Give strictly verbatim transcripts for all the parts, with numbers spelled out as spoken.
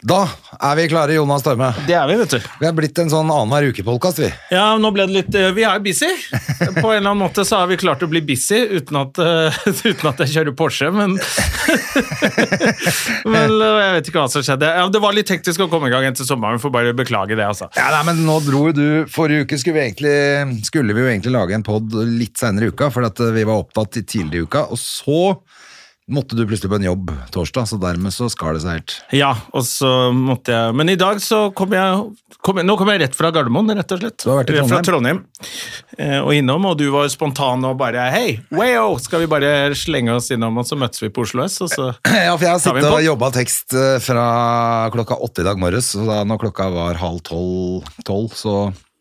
Da er vi klare, Jonas Storme. Det er vi, vet du. Vi har blitt en sånn annenhver uke-podcast, vi. Ja, nå ble det litt, vi er busy. På en eller annen måte så har vi klart å bli busy uten at, uh, uten at jeg kjører Porsche, men... men uh, jeg vet ikke hva som skjedde. Ja, det var litt teknisk å komme i gang etter sommeren, for bare beklage det, altså. Ja, nei, men nå dro du, forrige uke skulle vi, egentlig, skulle vi jo egentlig lage en podd litt senere i uka, for at vi var opptatt i tidligere uka, og så... måtte du plutselig på en jobb torsdag, så dermed så skar det seg helt. Ja, og så måtte jeg... Men i dag så kom jeg... Kom jeg nå kom jeg rett fra Gardermoen, rett og slett. Du har vært i Trondheim? Fra Trondheim. Eh, og innom, og du var spontan og bare, hei, wayo, skal vi bare slenge oss innom, og så møttes vi på Oslo S, og så... Ja, for jeg har sittet og jobbet tekst fra klokka åtte i dag morges, så da når klokka var halv tolv, tolv så...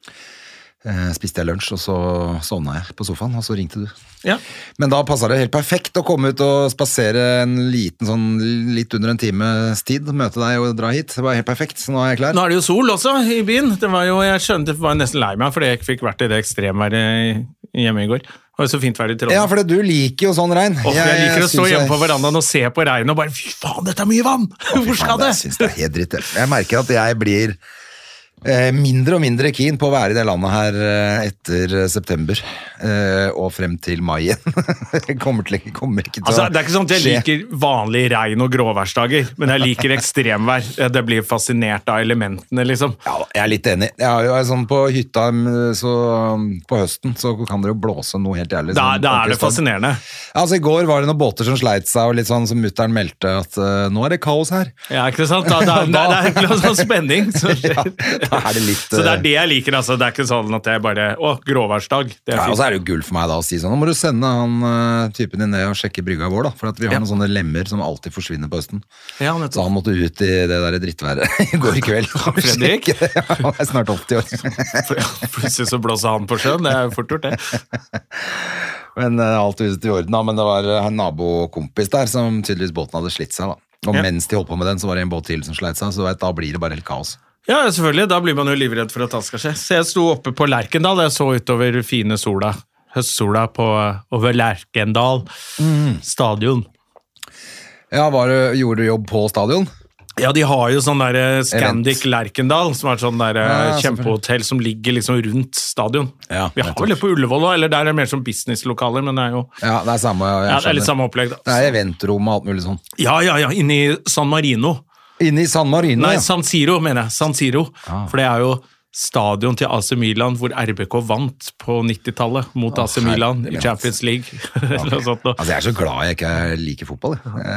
Eh, spiste jeg lunsj, og så sovna jeg på sofaen, og så ringte du. Ja. Men da passet det helt perfekt å komme ut og spasere en liten sånn, litt under en times tid, møte deg og dra hit. Det var helt perfekt, så nå er jeg klar. Nå er det jo sol også i byen. Det var jo, jeg skjønte, det var nesten lei meg, fordi jeg ikke fikk vært i det ekstremværet hjemme i går. Det var så fint vær i Trondheim. Ja, for du liker jo sånn regn. Og jeg, jeg liker å stå hjemme på verandaen og se på regn og bare, fy faen, dette er mye vann! Hvor skal det? Jeg synes det er helt dritt. Jeg merker at jeg blir... mindre og mindre keen på å være i det landet her etter september og frem til mai kommer, til, kommer ikke til altså, å det er ikke sånn at jeg skje. liker vanlig regn og gråværsdager, men jeg liker ekstremvær. Det blir fascinert av elementene, liksom. Ja, jeg er litt enig. Jeg er jo sånn på hytta så, på høsten, så kan det jo blåse noe helt jævlig. Da, sånn, da er det fascinerende. Altså, i går var det noen båter som sleit seg, og litt sånn som mutteren meldte at uh, nå er det kaos her. Ja, ikke sant? Da, da, da, det er ikke sånn spenning. Så, ja, da er det litt... så det er det jeg liker, altså. Det er ikke sånn at jeg bare, å, gråværsdag. Det er ja, fint. og så er det jo gull for meg da å si sånn, nå må du sende han uh, typen din ned og sjekke brygga vår da, for at vi har ja. noen sånne lemmer som alltid forsvinner på høsten. Ja, så han måtte ut i det der drittværet i går i kveld. Fredrik? Ja, han er snart åtti år. Plutselig så blåser han på sjøen, det er jo fort gjort det. Men uh, alt ut i orden da, men det var uh, en nabokompis der som tydeligvis båten hadde slitt seg da. Og ja. mens de holdt på med den, så var det en båt til som sleit seg, så vet, da blir det bare helt kaos. Ja, selvfølgelig. Da blir man jo livredd for at alt skal skje. Så jeg sto oppe på Lerkendal, jeg så utover fine sola, høstsola på, over Lerkendal mm. stadion. Ja, var det, gjorde du jobb på stadion? Ja, de har jo sånn der Scandic Lerkendal, som er sånn der ja, kjempehotell som ligger liksom rundt stadion. Ja, vi har vel det på Ullevål, eller der er det mer som businesslokaler, men det er jo... Ja, det er samme, ja, det er litt samme opplegg da. Det er eventrom og alt mulig sånn. Ja, ja, ja, inne i San Marino. Inne i San Marino, Nei, ja. San Siro, mener jeg. San Siro. Ah. For det er jo stadion til A C Milan, hvor R B K vant på nittitallet mot oh, A C Milan i Champions League. Okay. Altså, jeg er så glad jeg ikke liker fotball.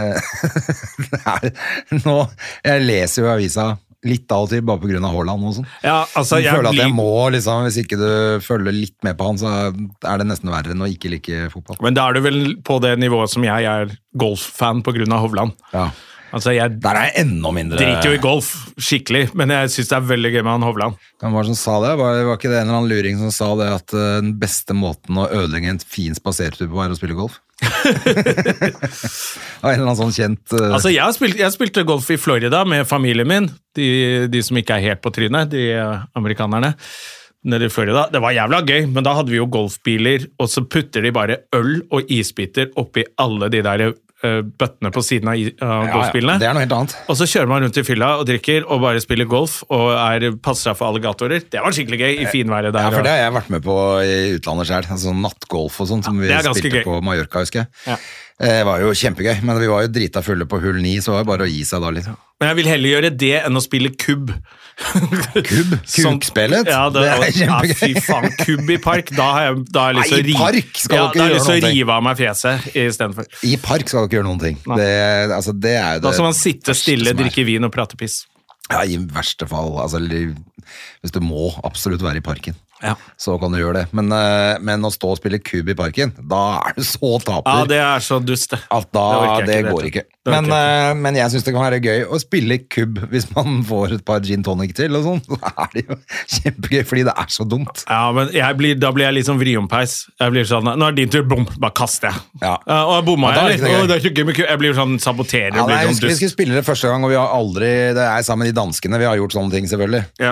det er, nå, jeg leser jo avisa litt av og til, bare på grunn av Haaland og sånn. Ja, altså, jeg, jeg føler at jeg blir... må, liksom, hvis ikke du følger litt med på han, så er det nesten verre enn å ikke like fotball. Men da er du vel på det nivået som jeg er golffan på grunn av Hovland. Ja. Altså, jeg Der er jeg enda mindre... driter jo i golf, skikkelig, men jeg synes det er veldig gøy med han Hovland. Hvem var det som sa det? Var, var ikke det en eller annen luring som sa det at uh, den beste måten å ødelegge en fin spasertur på er å spille golf? en eller annen sånn kjent... Uh... Altså, jeg, spilte, jeg spilte golf i Florida med familien min, de, de som ikke er helt på trynet, de uh, amerikanerne. Nede i Florida. Det var jævla gøy, men da hadde vi jo golfbiler, og så putter de bare øl og isbiter oppi alle de der uh, bøttene på siden av uh, golfbilene. Ja, ja, det er noe helt annet. Og så kjører man rundt i fylla og drikker, og bare spiller golf, og er passer seg for alligatorer. Det var skikkelig gøy i finværet der. Ja, for det har jeg vært med på i utlandet selv. Altså nattgolf og sånn, som ja, vi spilte gøy. på Mallorca, husker jeg. Ja. Det var jo kjempegøy, men vi var jo drita fulle på hull ni, så var det bare å gi seg da litt. Men jeg vil heller gjøre det enn å spille kubb. Kubb? Kukspillet? Ja, det, det er kjempegøy. Ja, fy faen, kubb i park, da har jeg, da har jeg lyst til å rive, park skal ja, du ikke gjøre noen ting. rive av meg fjeset i stedet for. I park skal du ikke gjøre noen ting. Det, altså, det er jo det. Da skal man sitte stille, drikke vin og prate piss. Ja, i verste fall. Altså, hvis du må absolutt være i parken. Ja. Så kan du gjøre det, men, men å stå og spille kubb i parken, da er du så taper. Ja, det er så dust det. At da, det, det går ikke. Det men, uh, men jeg synes det kan være gøy å spille kubb hvis man får et par gin tonic til og sånn, så er det jo kjempegøy, fordi det er så dumt. Ja, men jeg blir, da blir jeg litt sånn vriompeis. Jeg blir sånn, nå er din tur, bom, bare kaster jeg. Ja. Uh, og jeg bomma ja, jeg, det, og det er ikke gøy med kubb. Jeg blir sånn saboterer. Ja, blir nei, sånn vi skulle spille det første gang, og vi har aldri, det er sammen med de danskene, vi har gjort sånne ting selvfølgelig. Ja.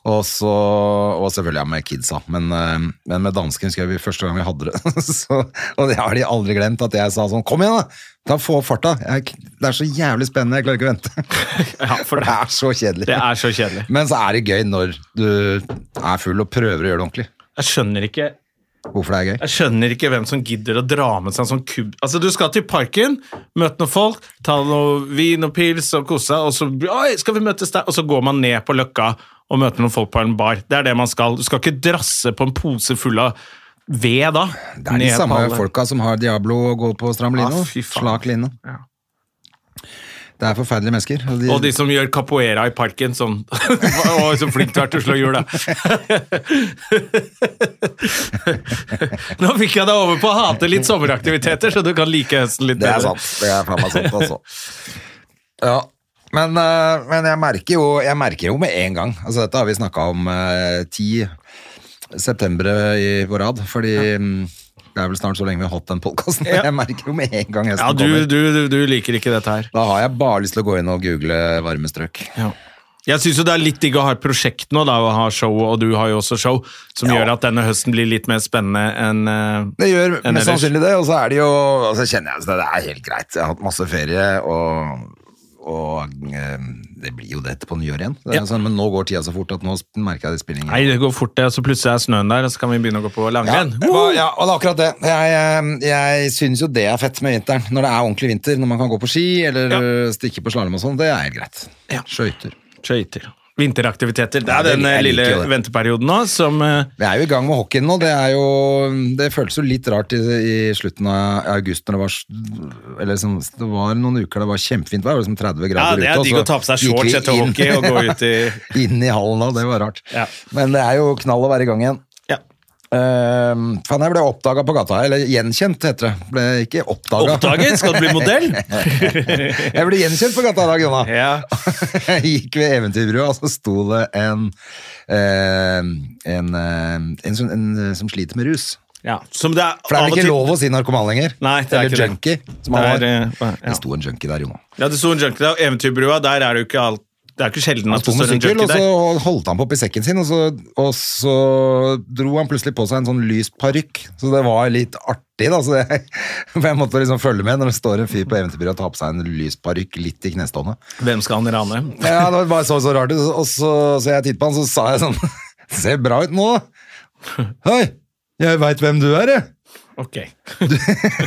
Og, så, og selvfølgelig ja, med kidsa, men, eh, men med dansken husker jeg vi første gang vi hadde det. så, og det har de aldri glemt, at jeg sa sånn, kom igjen da, ta få farta. Jeg, det er så jævlig spennende, jeg klarer ikke å vente. Ja, for det, det er så kjedelig. Det er så kjedelig. Men så er det gøy når du er full og prøver å gjøre det ordentlig. Jeg skjønner ikke Hvorfor det er gøy? Jeg skjønner ikke hvem som gidder å dra med seg en sånn kubb. Altså, du skal til parken, møte noen folk, ta noe vin og pils og kosse, og så oi, skal vi møtes der? Og så går man ned på Løkka og møter noen folk på en bar. Det er det man skal. Du skal ikke drasse på en pose full av ved da. Det er de samme folka som har Diablo og går på stram line. Ah, slak line. Ja. Det er forferdelige mennesker. Og de, og de som gjør capoeira i parken, sånn. Å, så flink du er til å slå hjul, da. Nå fikk jeg deg over på å hate litt sommeraktiviteter, så du kan like høsten litt. Det er sant, det er faen meg sant, altså. Ja, men, men jeg merker jo, jeg merker jo med en gang, altså dette har vi snakket om eh, ti september i vår rad, fordi... Ja. Det er vel snart så lenge vi har hatt den podcasten. Ja. Jeg merker jo med en gang høsten ja, du, kommer. Du, du, du liker ikke dette her. Da har jeg bare lyst til å gå inn og google varmestrøk. Ja. Jeg synes jo det er litt digg å ha et prosjekt nå, da, å ha show, og du har jo også show, som ja. Gjør at denne høsten blir litt mer spennende enn uh, Det gjør enn mest sannsynlig det, og så er det jo, og så kjenner jeg at det er helt greit. Jeg har hatt masse ferie, og... og eh, det blir jo det på nyår igjen. Det ja. Sånn, men nå går tida så fort at nå merker jeg det spillingen. Nei, det går fort det, og så plutselig er snøen der, og så kan vi begynne å gå på langrenn. Ja, ja, og det er akkurat det. Jeg, jeg, jeg synes jo det er fett med vinteren. Når det er ordentlig vinter, når man kan gå på ski, eller ja. Stikke på slalom og sånn, det er helt greit. Ja. Skøyter. Skøyter. Vinteraktiviteter. Det er den lille venteperioden nå som... Vi er jo i gang med hockeyen nå. Det er jo... Det føles jo litt rart i, i slutten av august når det var... Eller liksom, det var noen uker det var kjempefint vær, det var liksom tretti grader ute. Ja, det er digg å ta på seg shorts etter hockey og gå ut i... inn i hallen da, det var rart. Ja. Men det er jo knall å være i gang igjen. Ja. Uh, fan, jeg ble oppdaget på gata, eller gjenkjent heter det. Ble ikke oppdaget. Oppdaget? Skal du bbli modell? Jeg ble gjenkjent på gata i dag, Jonna. Ja. Jeg gikk ved Eventyrbrua, og så sto det en, uh, en, uh, en, som, en som sliter med rus. Ja, som det er, For det er vel ikke lov å si narkoman lenger? Nei, det er eller ikke junkie, det. Som han det, er, var. Ja. Det sto en junkie der, Jonna. Ja, det sto en junkie der, og Eventyrbrua, der er det jo ikke alt. Det er ikke sjelden at det står en junkie der. Og så holdt han på opp i sekken sin, og så, og så dro han plutselig på seg en sånn lys parykk. Så det var litt artig, da. Så jeg, for jeg måtte liksom følge med når det står en fyr på Eventyrbyrå og tar på seg en lys parykk litt i knestående. Hvem skal han rane? Ja, det var bare så, så rart. Og så, så jeg tittet på han, så sa jeg sånn, ser bra ut nå. Hei, jeg vet hvem du er, jeg. Ok. Du,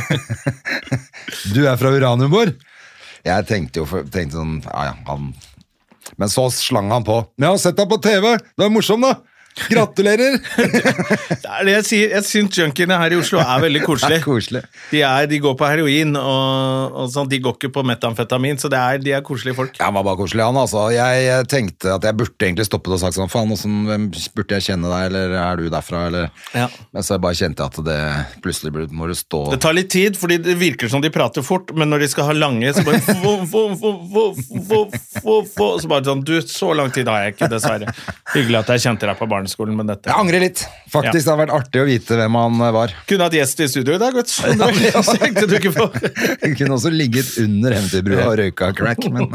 du er fra Uraniumborg. Jeg tenkte jo, tenkte sånn, ja, ja, han... Men så slang han på. Jeg har sett deg på T V, det er morsom da. Gratulerer! Det er det jeg sier. Jeg synes junkiene her i Oslo er veldig koselige. Koselig. De, er, de går på heroin, og, og sånn, de går ikke på metamfetamin, så det er, de er koselige folk. Ja, han var bare koselig, han altså. Jeg tenkte at jeg burde egentlig stoppet og sagt sånn, faen, hvordan, hvem burde jeg kjenne deg, eller er du derfra, eller... Ja. Men så bare kjente jeg at det plutselig må du stå... Det tar litt tid, fordi det virker som de prater fort, men når de skal ha lange, så bare... Få, få, få, få, få, få, få, så bare sånn, du, så lang tid har jeg ikke, dessverre. Hyggelig at jeg kjente deg på barneskolen. Men dette. Jeg angrer litt. Faktisk, ja. Det har vært artig å vite hvem han var. Kunne hatt gjest i studio i dag, vet du. Det tenkte du ikke på. Jeg kunne også ligget under Eventyrbrua og røyka crack, men...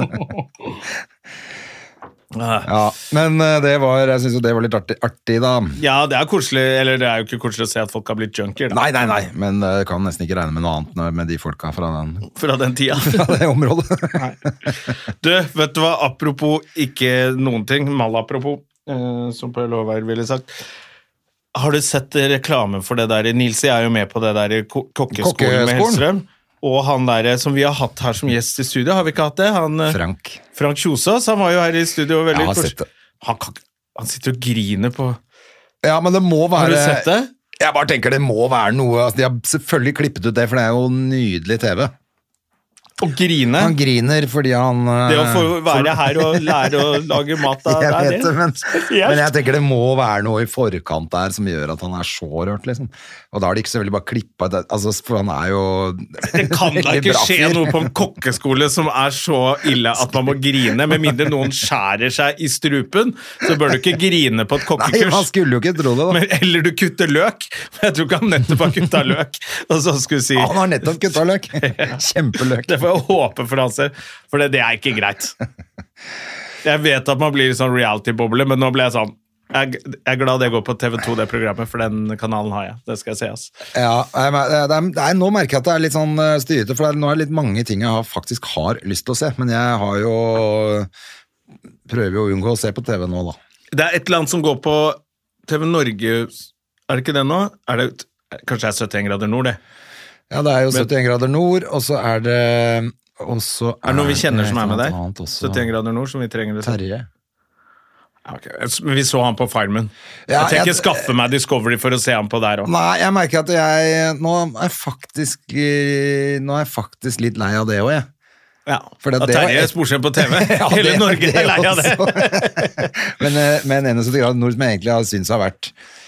Ja, men det var, jeg synes jo det var litt artig, artig da. Ja, det er koselig, eller det er jo ikke koselig å se at folk har blitt junkier da. Nei, nei, nei, men jeg kan nesten ikke regne med noe annet med de folka fra den, fra den tida. Fra det området. Nei. Du, vet du hva, apropos ikke noen ting, malapropos, Uh, som på Lovær ville sagt. Har du sett reklame for det der? Nilsi er jo med på det der ko kokkeskolen med Hellstrøm. Og han der som vi har hatt her som gjest i studio, har vi ikke hatt det? Han, Frank. Frank Kjosås, han var jo her i studio. Veldig ja, har sett det. Han, han sitter og griner på... Ja, men det må være... Har du sett det? Jeg bare tenker det må være noe. De har selvfølgelig klippet ut det, for det er jo nydelig T V. Og grine. Han griner fordi han... Det å få være for... her og lære å lage mat av jeg det. Vet det, men, men jeg tenker det må være noe i forkant der som gjør at han er så rørt, liksom. Og da har de ikke selvfølgelig bare klippet det, altså, for han er jo... Det kan da ikke skje noe på en kokkeskole som er så ille at man må grine, med mindre noen skjærer seg i strupen, så bør du ikke grine på et kokkekurs. Nei, man skulle jo ikke tro det da. Men, eller du kutter løk. Jeg tror ikke han nettopp har kuttet løk. Og så skulle si... Ja, han har nettopp kuttet løk. Kjempeløk. Det får jeg håpe for han selv, for det, det er ikke greit. Jeg vet at man blir sånn reality-boble, men nå ble jeg sånn, Jeg, jeg er glad det går på T V to, det programmet, for den kanalen har jeg. Det skal jeg se, ass. Ja, det er, det er, nå merker jeg at det er litt sånn styrete, for det er, nå er det litt mange ting jeg har, faktisk har lyst til å se, men jeg har jo prøver jo å unngå å se på T V nå, da. Det er et eller annet som går på T V Norge, er det ikke det nå? Er det, kanskje det er syttien grader nord, det? Ja, det er jo syttien grader nord, og så er det også Er det noen vi kjenner som er med der? Også, syttien grader nord, som vi trenger å se. Terje. Okay. Vi så han på Farmen. Ja, jeg trenger ikke jeg, skaffe meg Discovery for å se han på der også. Nei, jeg merker at jeg nå er faktisk Nå er jeg faktisk litt lei av det også, jeg. Ja, for det, at Terje er sportsjef på T V. Ja, hele Norge det er lei av det. men, men eneste grad nord som jeg egentlig har syntes har vært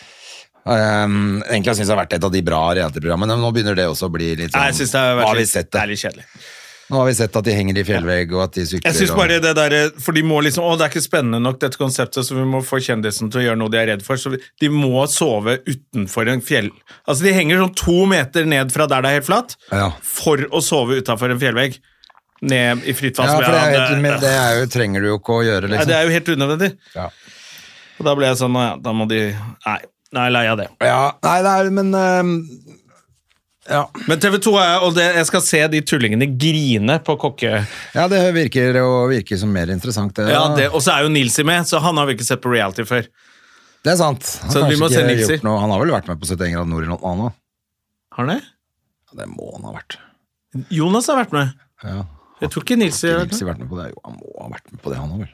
um, egentlig har syntes har vært et av de bra reality-programmene, men nå begynner det også å bli litt sånn. Nei, jeg synes det har vært litt, det. Det er litt kjedelig. Nå har vi sett at de henger i fjellvegg, og at de sykler. Jeg synes bare det der, for de må liksom, å, det er ikke spennende nok dette konseptet, så vi må få kjendisen til å gjøre noe de er redd for, så de må sove utenfor en fjell. Altså, de henger sånn to meter ned fra der det er helt flatt, ja. For å sove utenfor en fjellvegg. Ned i fritt vann. Ja, for det, er, det, men det er jo, trenger du jo ikke å gjøre, liksom. Nei, det er jo helt unødvendig. Ja. Og da ble jeg sånn, ja, da må de, nei, nei, lei av det. Ja, nei, det er, men... Um Ja. Men T V to er, og det, jeg skal se de tullingene grine på kokke. Ja, det virker, og virker som mer interessant. Det, ja, det, og så er jo Nilsi med, så han har vi ikke sett på reality før. Det er sant. Han, så vi må se Nilsi. Noe, han har vel vært med på syttien grader nord i noe annet? Har han det? Ja, det må han ha vært. Jonas har vært med. Ja. Jeg tror ikke Nilsi har vært med. vært med på det. Jo, han må ha vært med på det, han har vel.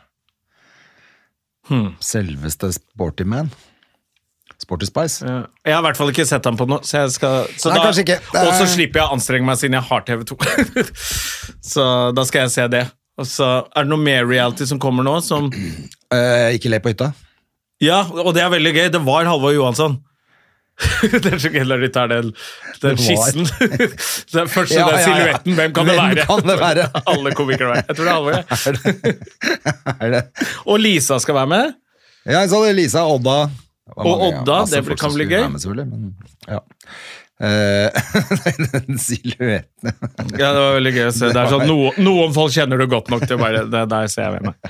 Hmm. Selveste Sporty Man. Sporty Spice. Ja. Jeg har i hvert fall ikke sett ham på noe, så jeg skal... Så Nei, da, kanskje ikke. Er... Og så slipper jeg å anstrenge meg siden jeg har T V to. Så da skal jeg se det. Og så er det noe mer reality som kommer nå, som... Uh, ikke le på hytta? Ja, og det er veldig gøy. Det var Halvor Johansson. Det er så gøy når de tar den, den skissen. Den første ja, den silhuetten. Hvem kan det Hvem være? Kan det være? Alle komikere være. Jeg tror det er Halvor. Er det? Er det? Og Lisa skal være med. Ja, jeg sa det. Lisa, Odda. Og Odda, ja, det kan bli gøy. Med, men, ja. uh, den silhuetten. Ja, det var veldig gøy å se. Det er sånn, no, noen folk kjenner du godt nok til bare, det der ser jeg ved meg.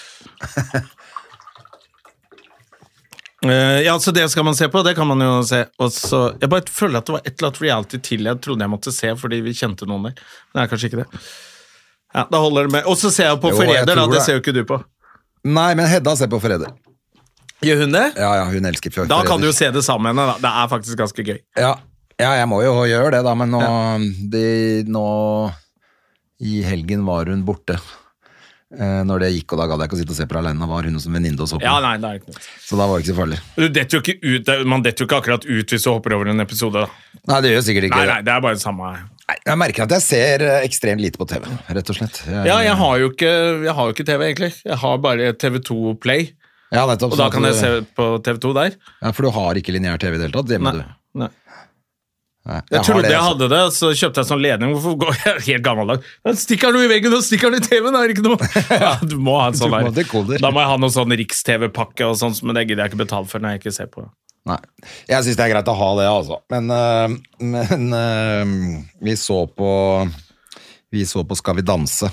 Uh, ja, så det skal man se på, det kan man jo se. Og så, jeg bare føler at det var et eller annet reality til jeg trodde jeg måtte se, fordi vi kjente noen der. Men det er kanskje ikke det. Ja, da holder det med. Og så ser jeg på jo, Forræder, da, det ser jo ikke du på. Nei, men Hedda ser på Forræder. Gjør hun det? Ja, ja, hun elsker Forræder. Da kan du jo se det sammen med henne, da. Det er faktisk ganske gøy. Ja, ja jeg må jo gjøre det da, men nå, ja. de, nå i helgen var hun borte. Eh, når det gikk, og da gadd jeg ikke å sitte og se på alene, var hun som venninne og så på. Ja, nei, det er ikke noe. Så da var det ikke så farlig. Du detter jo ikke ut, man detter jo ikke akkurat ut hvis du hopper over en episode, da. Nei, det gjør sikkert ikke. Nei, nei, det er bare det samme. Nei, jeg merker at jeg ser ekstremt lite på T V, rett og slett. Jeg, ja, jeg har jo ikke, jeg har jo ikke T V egentlig. Jeg har bare T V to Play. Ja, nettopp. Og da kan jeg se på T V to der. Ja, for du har ikke lineær T V i det hele tatt, det må nei, du. Nei. Nei, jeg, jeg trodde det, jeg hadde det, så kjøpte jeg sånn ledning. Hvorfor går jeg helt gammeldag? Stikker den i veggen, og stikker den i T V-en, det er ikke noe. Ja, du må ha en sånn der. Da må jeg ha noen sånn Riks-T V-pakke og sånt, men det gidder jeg ikke betale for når jeg ikke ser på. Nei, jeg synes det er greit å ha det, altså. Men, uh, men uh, vi så på vi så på Skal vi danse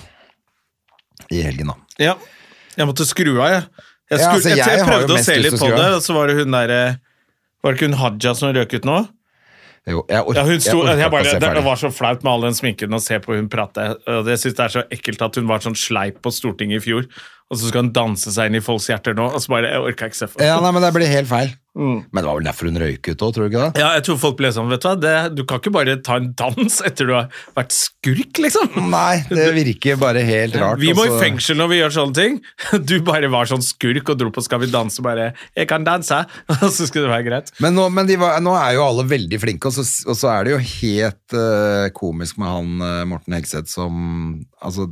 i helgen da. Ja, jeg måtte skru av, jeg. Jeg, ja, skru, altså, jeg, jeg, jeg prøvde å se litt på det, og så var det hun der, var det ikke hun Hadja som røk ut nå? Jo, jeg orker, ja, hun sto, jeg jeg bare, jeg det var så flaut med all den sminken å se på hun prate. Jeg synes det er så ekkelt at hun var sånn sleip på Stortinget i fjor, og så skal hun danse seg inn i folks hjerter nå, og så bare, jeg orker ikke se for. Ja, nei, men det blir helt feil. Mm. Men det var vel derfor hun røyk ut også, tror du ikke det? Ja, jeg tror folk ble sånn, vet du hva, det, du kan ikke bare ta en dans etter du har vært skurk, liksom. Nei, det virker bare helt rart. Vi må også. I fengsel når vi gjør sånne ting. Du bare var sånn skurk og dro på Skal vi danse, bare, jeg kan danse, og så skulle det være greit. Men nå, men de var, nå er jo alle veldig flinke, og så, og så er det jo helt uh, komisk med han uh, Morten Hegseth som, altså,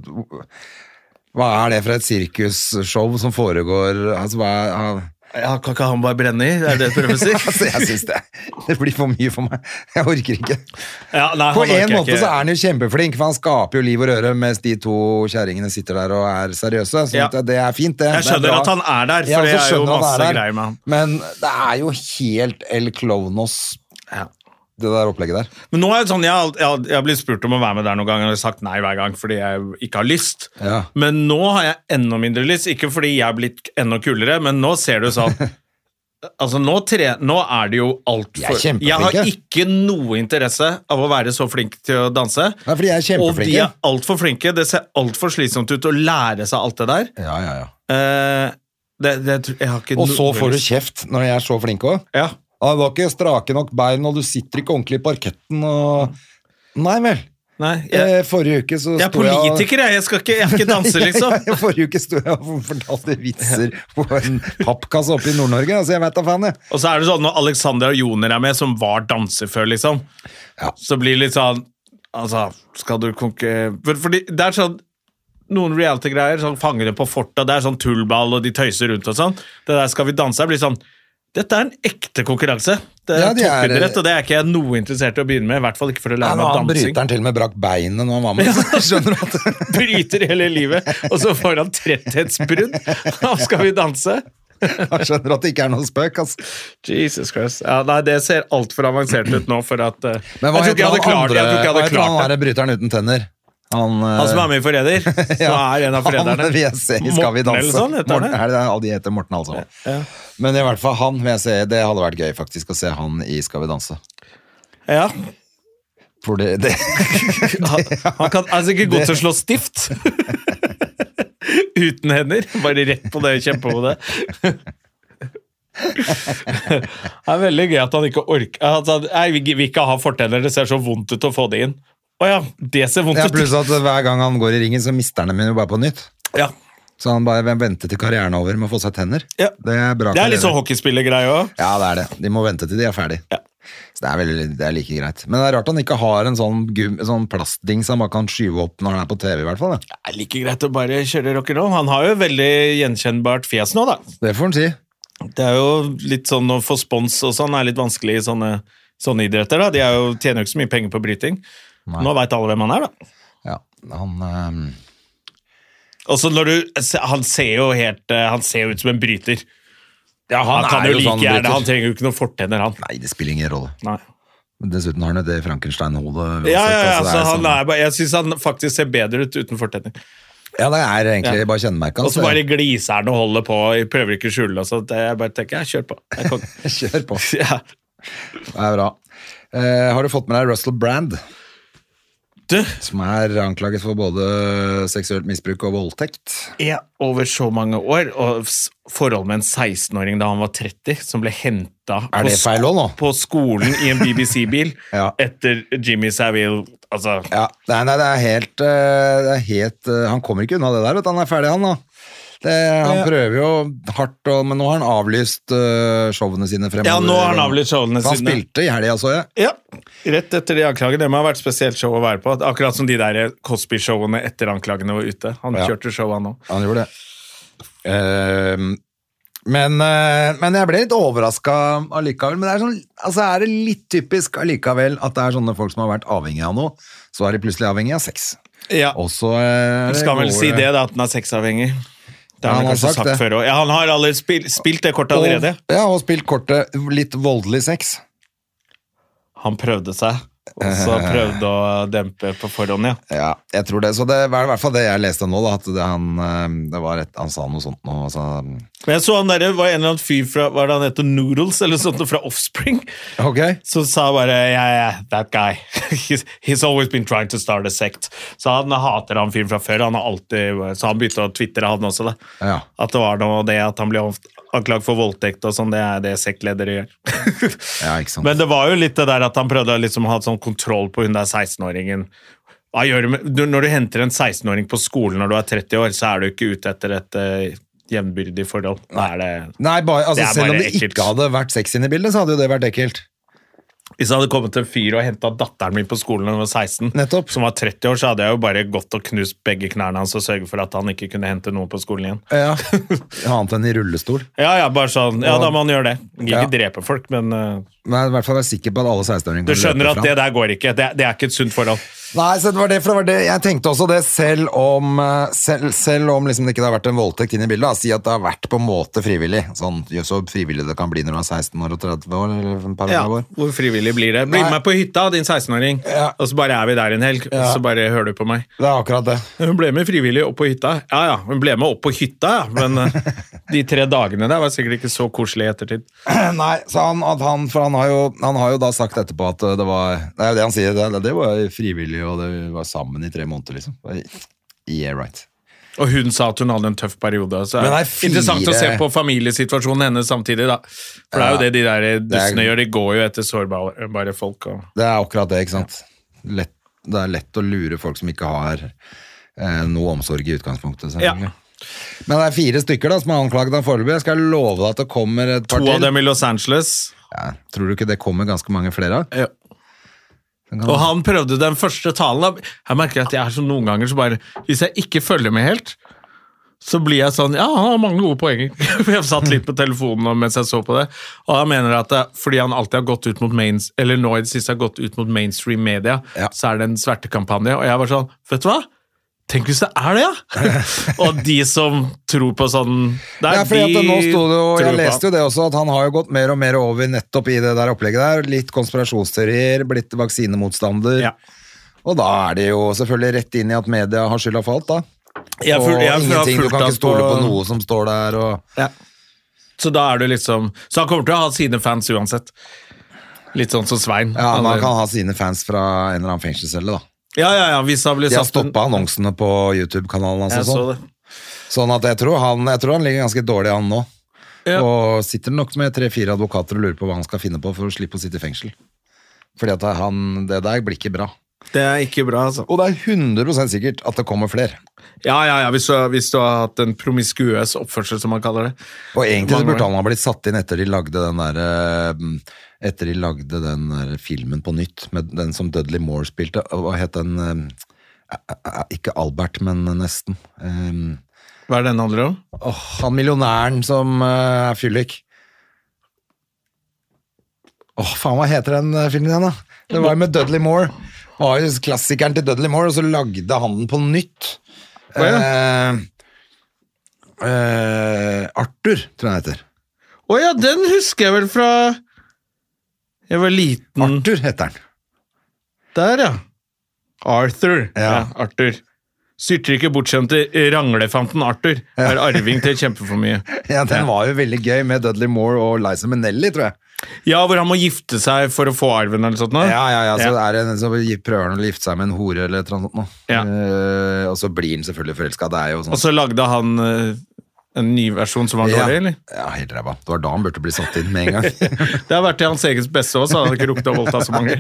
hva er det for et sirkusshow som foregår, altså, hva er han... Ja, kan ikke han bare brenne i? Er det det prøver å si? altså, jeg synes det, det blir for mye for meg. Jeg orker ikke. Ja, nei, på en måte ikke. så er han jo kjempeflink, for han skaper jo liv og røre mens de to kjæringene sitter der og er seriøse. Så ja. det er fint, det. Jeg skjønner det at han er der, for ja, det er jo masse greier med han. Men det er jo helt El Klovnos. Ja. Det der opplegget der. Men nå er det sånn, jeg har, jeg, har, jeg har blitt spurt om å være med der noen ganger, og jeg har sagt nei hver gang fordi jeg ikke har lyst. Ja. Men nå har jeg enda mindre lyst, ikke fordi jeg har blitt enda kulere, men nå ser du sånn, Altså, nå, tre, nå er det jo alt De er for... kjempeflinke. Jeg har ikke noe interesse av å være så flink til å danse. Ja, for de er Og kjempeflinke. de er alt for flinke. Det ser alt for slitsomt ut å lære seg alt det der. Ja, ja, ja. Eh, det, det, jeg har ikke Og så noe får du lyst. kjeft når jeg er så flink også. Ja. Ah, det var ikke strake nok bein, og du sitter ikke ordentlig i parketten, og... Nei vel. Nei, jeg, Eh, Forrige uke så jeg er sto jeg og- politiker, jeg. Jeg skal ikke, jeg er ikke danser, liksom. Ja, forrige uke sto jeg og fortalte vitser på en pappkasse oppe i Nord-Norge, altså jeg vet da faen jeg. Og så er det sånn, når Alexander og Joner er med, som var danser før, liksom, Ja. så blir det litt sånn, altså, skal du konke... For, fordi det er sånn, noen reality-greier, sånn fangere på fortet, det er sånn tullball, og de tøyser rundt og sånn. Det der skal vi danse, blir sånn, dette er en ekte konkurranse. Det er Ja, de er- toppidrett, og det er ikke jeg noe interessert i å begynne med, i hvert fall ikke for å Ja, lære nå, meg han dansing. bryteren til og med brakk beinet når han var med. Skjønner du at... Bryter hele livet, og så får han tretthetsbrudd. Da skal vi danse. Han skjønner at det ikke er noe spøk, altså. Jesus Christ. Ja, nei, det ser alt for avansert ut nå, for at... uh, Men hva jeg tror ikke jeg hadde heter han klart, jeg tror ikke jeg hva hadde heter han klart det. der bryteren uten tenner? Han, Han som er med i Forræder, som ja, er en av forræderne. Han vil jeg se i Skal vi Morten danse. eller sånn, heter han Morten, det? er det alle de heter Morten altså. Ja. Men i hvert fall han vil jeg se, det hadde vært gøy faktisk å se han i Skal vi danse. Ja. For det, det Han, han kan altså ikke gå til å slå stift. Uten hender. Bare rett på det kjempehodet. Det er veldig gøy at han ikke orker altså, Jeg vil ikke ha fortenner, det ser så vondt ut å få det inn. Åja, det ser vondt ja, ut. pluss at hver gang han går i ringen så mister han dem jo bare på nytt. Ja. Så han bare venter til karrieren er over med å få seg tenner. Ja. Det er bra Det er litt karriere. sånn hockeyspillergreie òg. Ja, det er det. De må vente til de er ferdig. Ja. Så det er, veldig, det er like greit. Men det er rart han ikke har en sånn, gum, sånn plastding som han bare kan skyve opp når han er på T V i hvert fall. Da. Det er like greit å bare kjøre rock'n'roll. Han har jo veldig gjenkjennbart fjes nå, da. Det får han si. Det er jo litt sånn å få spons og sånn er litt vanskelig i sånne, sånne idretter, da. De er jo, tjener jo ikke så mye penger på bryting. Nei. Nå vet alle hvem han er, da. Ja, han... øhm, Og så når du, han ser jo helt, eh, han ser jo ut som en bryter. Ja, Han, kan er jo like sånn gjerne, bryter. han trenger jo ikke noe fortenner, han. Nei, det spiller ingen rolle. Nei. Men dessuten har han jo det Frankenstein-hodet. Ja, ja, ja, uansett, altså, altså, det er han sånn- er, bare- jeg synes han faktisk ser bedre ut uten fortenner. Ja, det er egentlig Ja. bare kjennemerket. Og så bare gliser han og holder på, jeg prøver ikke å skjule det, så det jeg bare tenker, jeg kjør på. Jeg kan... Kjør på. ja. Det er bra. Eh, har du fått med deg Russell Brand, Du, som er anklaget for både seksuelt misbruk og voldtekt? ja, over så mange år, og s- forhold med en seksten-åring da han var tretti, som ble hentet Er det på, feil også nå? på skolen i en B B C-bil Ja. etter Jimmy Savile, altså... Ja, nei, nei, det er helt, eh, det er helt eh, Han kommer ikke unna det der, vet du. Han er ferdig, han da. Det, han Ja. prøver jo hardt, og, men nå har han avlyst eh, showene sine fremover. Ja, nå har han avlyst showene Han sine. spilte i helga, så jeg. Ja, rett etter de anklagene. Det må ha vært et spesielt show å være på. Akkurat som de der Cosby-showene etter anklagene var ute. Han Ja. kjørte show, han også. Han gjorde det. Eh, men, eh, men jeg ble litt overraska allikevel. Men det er, sånn, altså er det litt typisk allikevel at det er sånne folk som har vært avhengige av noe, så er de plutselig avhengige av sex. Ja, Og så eh, han skal vel går si det, da, at han er sexavhengig. Det har Ja, han, han har kanskje sagt sagt, det. før også. Ja, han har allerede spil, spilt det kortet allerede. Og, ja, og spilt kortet litt voldelig sex. Han prøvde seg, og så prøvde å dempe på forhånd, ja. Ja, jeg tror det. Så det var i hvert fall det jeg leste nå, da, at det, han, eh, det var et, han sa noe sånt nå. Altså, Men jeg så han der, var en eller annen fyr fra, hva er det han heter, Noodles, eller sånt, fra Offspring, ok. som sa bare, ja, ja, that guy, he's, he's always been trying to start a sect. Så han hater han fyren fra før, han har alltid, så han begynte å twittere han også da. Ja. At det var noe det at han ble anklagt for voldtekt og sånn, det er det sektledere gjør. Ja, ikke sant. Men det var jo litt det der at han prøvde å liksom ha sånn kontroll på hun der seksten-åringen. Hva gjør du med, du, når du henter en seksten-åring på skolen når du er tretti år, så er du ikke ute etter et uh, jevnbyrdig forhold. Da er det, Nei, bare, altså, Det er selv om bare det ekkelt. ikke hadde vært sex inne i bildet, så hadde jo det vært ekkelt. hvis jeg hadde kommet til en fyr og hentet datteren min på skolen når hun var seksten, Nettopp. som var tretti år, så hadde jeg jo bare gått og knust begge knærne hans og sørget for at han ikke kunne hente noen på skolen igjen. Ja, annet enn i rullestol. Ja, ja, bare sånn, ja, da må han gjøre det. Jeg vil ikke Ja. drepe folk, men uh, Men jeg er i hvert fall være sikker på at alle seksten-åringer Du skjønner at det der går ikke. Det, det er ikke et sunt forhold. Nei, så det var det, for det var det. Jeg tenkte også det, selv om, selv, selv om liksom det ikke har vært en voldtekt inn i bildet, da, si at det har vært på en måte frivillig. Sånn, så frivillig det kan bli når du er seksten år og tretti år, eller en par ja, år. Hvor frivillig blir det? Bli med meg på hytta, din seksten-åring, ja. Og så bare er vi der en helg, ja. Og så bare hører du på meg. Det er akkurat det. Hun ble med frivillig opp på hytta. Ja, ja, hun ble med opp på hytta, ja. Men de tre dagene der var sikkert ikke så koselig i ettertid. Nei, så han, at han, for han har, jo, han har jo da sagt etterpå at det var, det er jo det han sier, det, det var frivillig, og det var sammen i tre måneder, liksom. Yeah, right. Og hun sa at hun hadde en tøff periode. Så det er er fire... interessant å se på familiesituasjonen hennes samtidig, da. For ja, det er jo det de der dussene er... gjør, de går jo etter sårbare folk. Og... Det er akkurat det, ikke sant? Lett, det er lett å lure folk som ikke har eh, noe omsorg i utgangspunktet, selvfølgelig. Ja. Men det er fire stykker da, som er anklaget av foreløpig. Jeg skal love deg at det kommer et par to til. To av dem i Los Angeles. Ja, tror du ikke det kommer ganske mange flere? Ja. Og han prøvde den første talen. Jeg merker at jeg er så noen ganger så bare, hvis jeg ikke følger med helt, så blir jeg sånn, ja, han har mange gode poenger. For jeg satt litt på telefonen mens jeg så på det. Og han mener at det, fordi han alltid har gått ut mot mains, eller nå i det siste har gått ut mot mainstream media, ja. Så er det en svertekampanje. Og jeg var sånn, vet du hva? Tenk hvis det er det, ja! Og de som tror på sånn der, ja, fordi at nå stod det jo, jeg leste på. Jo det også, at han har jo gått mer og mer over nettopp i det der opplegget der, litt konspirasjonsteorier, blitt vaksinemotstander, ja. Og da er det jo selvfølgelig rett inn i at media har skylda for alt, da. Jeg og jeg, jeg, ingenting, du kan ikke stole på... på noe som står der, og... Ja. Så da er du liksom... Så han kommer til å ha sine fans uansett. Litt sånn som Svein. Ja, han kan ha sine fans fra en eller annen fengselscelle, da. Ja, ja, ja, hvis han blir de har satt... stoppet annonsene på YouTube-kanalen hans og sånn. Så sånn at jeg tror, han, jeg tror han ligger ganske dårlig an nå. Ja. Og sitter nok med tre-fire advokater og lurer på hva han skal finne på for å slippe å sitte i fengsel. Fordi at han, det der blir ikke bra. Det er ikke bra, altså. Og det er hundre prosent sikkert at det kommer flere. Ja, ja, ja, hvis du, hvis du har hatt en promiskuøs oppførsel, som man kaller det. Og egentlig så burde han ha blitt satt inn etter de lagde den der... Etter de lagde den der filmen på nytt, med den som Dudley Moore spilte. Hva het den? Ikke Albert, men nesten. Hva er den handler om? Oh, han millionæren som er fyllik. Åh, oh, faen, hva heter den filmen igjen da? Det var jo med Dudley Moore. Det var jo klassikeren til Dudley Moore, og så lagde han den på nytt. Oh, ja. eh, eh, Arthur, tror jeg han heter. Åja, oh, den husker jeg vel fra... Jeg var liten... Arthur heter han. Der, ja. Arthur. Ja, ja Arthur. Styrtrykket bortskjemte ranglefanten Arthur. Er arving til kjempeformye. Ja, den var jo veldig gøy med Dudley Moore og Liza Minnelli, tror jeg. Ja, hvor han må gifte seg for å få arven eller sånt nå. Ja, ja, ja, så, ja. Er det, så prøver han å gifte seg med en hore eller et eller annet nå. Ja. Uh, og så blir han selvfølgelig forelsket, det er jo sånn. Og så lagde han... Uh, en ny versjon som var dårlig, ja. eller? Ja, helt ræva. Det var da han burde bli satt inn med en gang. Det har vært til hans eget beste også, så han hadde ikke rukket å voldta så mange.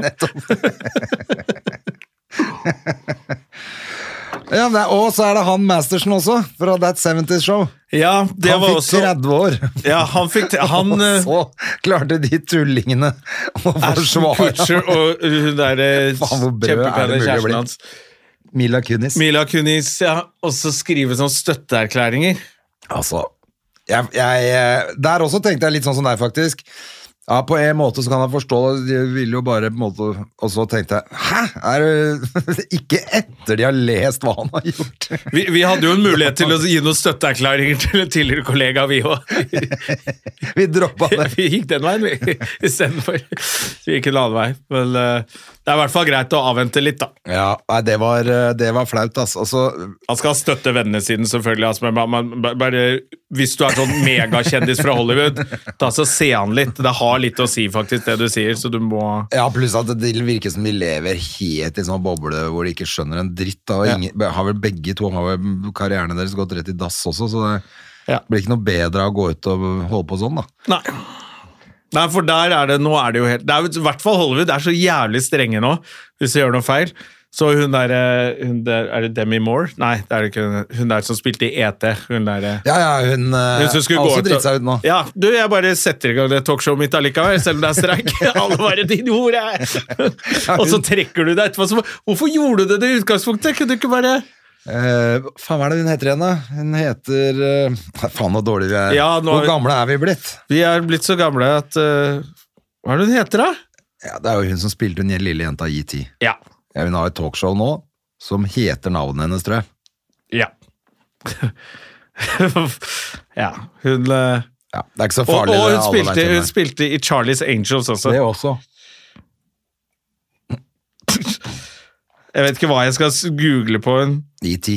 Ja, det, og så er det han Masterson også, fra That seventies Show. Ja, det han var fikk også... tretti år. Ja, han fikk... Han, og så klarte de tullingene å forsvare. Ashton og hun der kjempepene kjæresten hans. Mila Kunis. Mila Kunis, ja. Og så skrive sånn støtteerklæringer. Altså, jeg, jeg, der også tenkte jeg litt sånn som deg faktisk. Ja, på en måte så kan jeg forstå, de vil jo bare på en måte, og så tenkte jeg, hæ? Er det ikke etter de har lest hva han har gjort? Vi, vi hadde jo en mulighet til å gi noen støtteerklæringer til en tidligere kollega, vi også. Vi droppet det. Vi gikk den veien, vi, i stedet for. Vi gikk en annen vei, men uh, det er i hvert fall greit å avvente litt, da. Ja, det var, det var flaut, altså. altså. Han skal støtte vennene sine, selvfølgelig, altså, men man, man, bare, hvis du er sånn megakjendis fra Hollywood, da så ser han litt, det har litt å si faktisk det du sier, så du må... Ja, pluss at det virker som de lever helt i sånn boble hvor de ikke skjønner en dritt, da, og ingen, ja. Har vel begge to, har vel karrieren deres gått rett i dass også, så det ja. Blir ikke noe bedre av å gå ut og holde på sånn, da. Nei. Nei, for der er det, nå er det jo helt, det er jo i hvert fall Hollywood, det er så jævlig strenge nå, hvis du gjør noe feil. Så hun der, hun der, er det Demi Moore? Nei, det er ikke hun, hun der som spilte i E T. Hun der... Ja, ja, hun, hun har også dritt seg ut nå. Ja, du, jeg bare setter i gang det talkshowet mitt allikevel, selv om det er streik. Alle bare, din hore! Og så trekker du deg etterpå. Hvorfor gjorde du det i utgangspunktet? Kunne du ikke bare... Uh, faen, hva er det hun heter igjen da? Hun heter uh, faen hvor dårlig vi er. Ja, nå, hvor gamle er vi blitt? Vi er blitt så gamle at uh, Hva er det hun heter da? Ja, det er jo hun som spilte hun lille jenta i E T. Ja. Ja, hun har et talkshow nå som heter navnet hennes, tror jeg. Ja. ja, hun... Uh... Ja, det er ikke så Og, farlig. og det hun, alle spilte, vet om hun det. spilte i Charlie's Angels også. Det også. Jeg vet ikke hva jeg skal s- google på en... E T.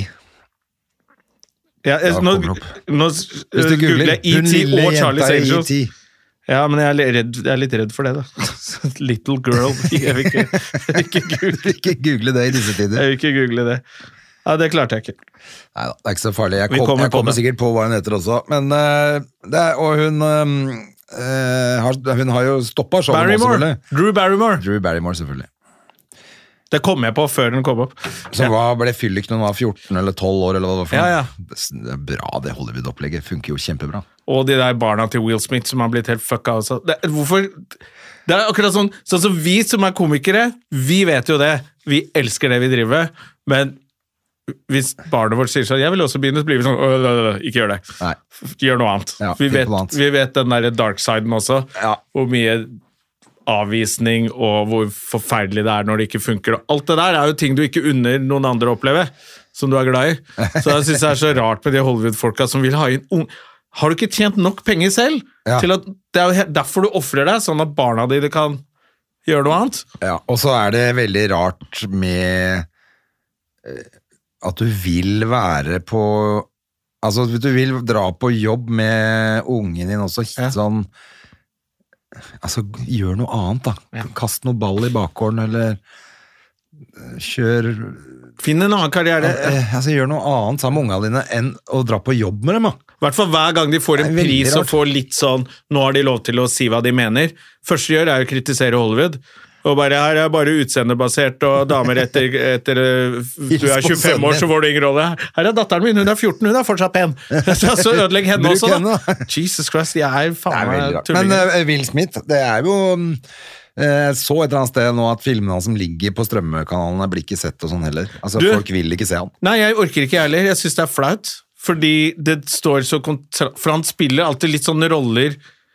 Ja, jeg, Ja, nå kommer opp. nå Hvis du googler googler jeg E hun T lille og Charlie's jenta i E Angels. T. Ja, men jeg er, li- redd, jeg er litt redd for det, da. Little girl. Jeg vil ikke, jeg vil ikke, google, Ikke google det i disse tider. jeg vil ikke google det. Ja, det klarte jeg ikke. Neida, det er ikke så farlig. Jeg, Vi kom, kommer jeg på kommer det. sikkert på hva hun heter også. Men eh, det er, og hun eh, eh, har, hun har jo stoppet showet nå, Barrymore. selvfølgelig. Drew Barrymore. Drew Barrymore, selvfølgelig. Det kom jeg på før den kom opp. Som var, ble fyllik når hun var fjorten eller tolv år, eller hva det var for Ja, noe. Det er bra, det Hollywood-opplegget. Funker jo kjempebra. Og de der barna til Will Smith som har blitt helt fucka også. Det, hvorfor? Det er akkurat sånn, sånn som vi som er komikere, vi vet jo det. Vi elsker det vi driver, men hvis barnet vårt sier sånn, jeg vil også begynne, så blir vi sånn, «Åh, åh, åh, ikke gjør det. Nei. Gjør noe annet. Ja, vi, finn vet, på noe annet. vi vet den der dark siden også, Ja. hvor mye avvisning og hvor forferdelig det er når det ikke funker. Og alt det der er jo ting du ikke unner noen andre å oppleve, som du er glad i. Så jeg synes det er så rart med de Hollywood-folka som vil ha inn ung... Har du ikke tjent nok penger selv? Ja. Til at det er jo he- derfor du offrer deg, sånn at barna dine kan gjøre noe annet. Ja, og så er det veldig rart med eh, at du vil være på altså du vil dra på jobb med ungen din også, Ja. sånn altså gjør noe annet da, Ja. kast noe ball i bakgården eller eh, kjør Finn en annen karriere. eh, altså gjør noe annet sammen med ungene dine enn å dra på jobb med dem da. I hvert fall hver gang de får en Det er veldig pris og rart. får litt sånn, nå har de lov til å si hva de mener. Første de gjør er å kritisere Hollywood. Og bare, her er bare utseendebasert, og damer etter, etter eh, du er tjuefem år, så får du ingen rolle. Her er datteren min, hun er fjorten, hun er fortsatt pen. Så ødelegg henne Bruk også, da. henne, da. Jesus Christ, de er Det faen er veldig meg rart. Men tullinger. eh, Will Smith, det er jo eh, så et eller annet sted nå at filmene hans som ligger på strømmekanalene blir ikke sett og sånn heller. Altså Du- folk vil ikke se han. Nei, jeg orker ikke jeg heller. Jeg synes det er flaut. Fordi det står så kontra... For han spiller alltid litt sånne roller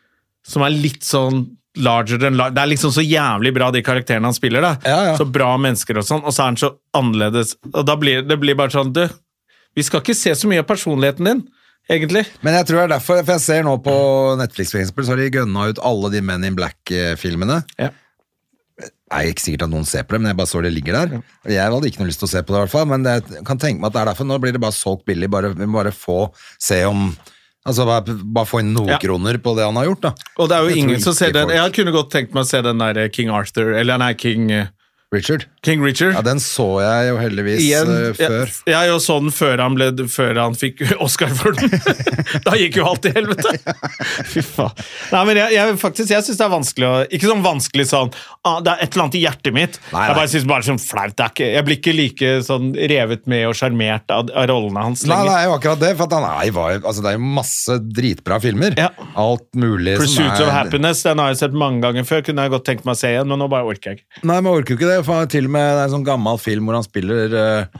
som er litt sånn larger than life. Det er liksom så jævlig bra, de karakterene han spiller, da. Ja, ja. Så bra mennesker og sånn, og så er han så annerledes. Og da blir det blir bare sånn, du, vi skal ikke se så mye av personligheten din, egentlig. Men jeg tror det er derfor, for jeg ser nå på Netflix for eksempel, så har de gønna ut alle de Men in Black-filmene. Ja. Det er ikke sikkert at noen ser på det, men jeg bare så det ligger der. Jeg hadde ikke noe lyst til å se på det i hvert fall, men det, jeg kan tenke meg at det er derfor. Nå blir det bare solgt billig, bare, vi må bare få se om, altså bare, bare få inn noen Ja. kroner på det han har gjort da. Og det er jo Jeg tror ingen som ikke ser den. folk- Jeg kunne godt tenkt meg å se den der King Arthur, eller nei, King, Richard? King Richard. Ja, den så jeg jo heldigvis Igjen, eh, før. Jeg, jeg jo så den før han, ble, før han fikk Oscar for den. Da gikk jo alt i helvete. Fy faen. Nei, men jeg, jeg, faktisk, jeg synes det er vanskelig å... Ikke sånn vanskelig sånn, ah, det er et eller annet i hjertet mitt. Nei, nei. Jeg bare synes bare sånn flaut. Det er ikke, jeg blir ikke like sånn revet med og charmert av, av rollene hans Nei, det lenger. er jo akkurat det, for at han er, var, jo- altså det er jo masse dritbra filmer. Ja. Alt mulig Pursuit som of er... Happiness, den har jeg sett mange ganger før. Kunne jeg godt tenkt meg å se igjen, men nå bare orker jeg ikke. Nei, men jeg orker jo ikke det, for til og med det er en sånn gammel film hvor han spiller eh,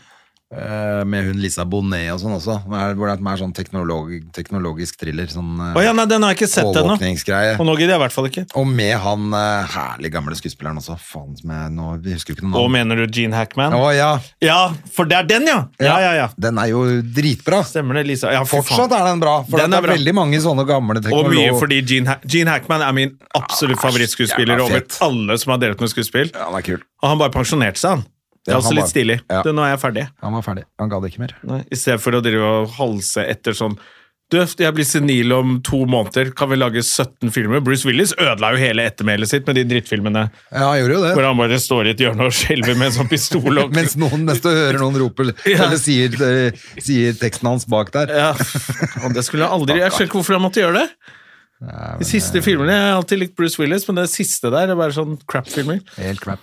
eh, med hun Lisa Bonet og sånn også, hvor det er, hvor det er mer sånn teknolog, teknologisk thriller, sånn eh, Å ja, nei, den har jeg ikke sett ennå. overvåkningsgreie. Og nå gidder jeg i hvert fall ikke. Og med han eh, herlig gamle skuespilleren også, faen som jeg nå, vi husker jo ikke noen Og navn. mener du Gene Hackman? Å ja, Ja, for det er den, ja! Ja, ja, ja. den er jo dritbra. Stemmer det, Lisa? Ja, fy faen. Fortsatt er den bra, for Den det er er bra. veldig mange sånne gamle Og teknologer. mye fordi Gene, ha Gene Hackman er min absolutt Ja, favorittskuespiller jævla over fett. alle som har drevet med skuespill. Ja, han er kul. Og han bare pensjonerte seg, han. Det er Ja, også han litt bare- stilig. ja. Det, nå er jeg ferdig. Han var ferdig, han ga det ikke mer. Nei, I stedet for å drive og halse etter sånn Du, jeg blir senil om to måneder, kan vi lage sytten filmer? Bruce Willis ødela jo hele ettermælet sitt med de drittfilmene. Ja, han gjorde jo det. Hvor han bare står i et hjørne og skjelver med en sånn pistol. Og... Mens noen mens du hører noen rope Ja. eller sier, eh, sier teksten hans bak der. Ja, og det skulle jeg aldri Jeg skjønner ikke hvorfor jeg måtte gjøre det. De siste filmene, Jeg har alltid likt Bruce Willis, men det siste der er bare sånn crap-filmer. Helt crap.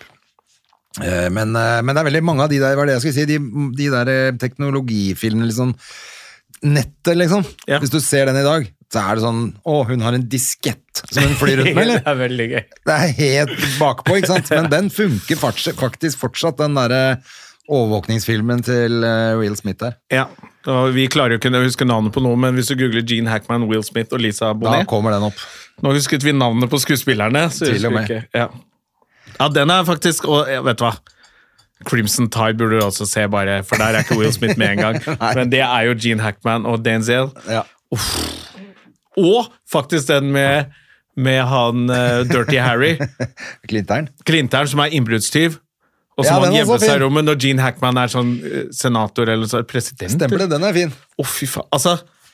Eh, Men, eh, men det er veldig mange av de der, hva er det jeg skulle si, de, de der eh, teknologifilmene, liksom, nettet liksom, Ja. hvis du ser den i dag, så er det sånn, å, hun har en diskett som hun flyr rundt med, Det eller? er veldig gøy. Det er helt bakpå, ikke sant? Men den funker faktisk, faktisk fortsatt, den der overvåkningsfilmen til uh, Will Smith der. Ja, og vi klarer jo ikke å huske navnet på noe, men hvis du googler Gene Hackman, Will Smith og Lisa Bonet, Da kommer den opp. Nå husket vi navnet på skuespillerne, så Til og med. ikke. Ja. ja, den er faktisk, og vet du hva, Crimson Tide burde du også se bare, for der er ikke Will Smith med en gang, men det er jo Gene Hackman og Denzel. Ja. Uff. Og faktisk den med, med han uh, Dirty Harry, Clinteren. Clinteren som er innbruddstyv, og Ja, som den han er så gjemmer seg i fin. rommet når Gene Hackman er sånn uh, senator eller så, president. Stemmer det, den er fin. Å, fy faen. Altså,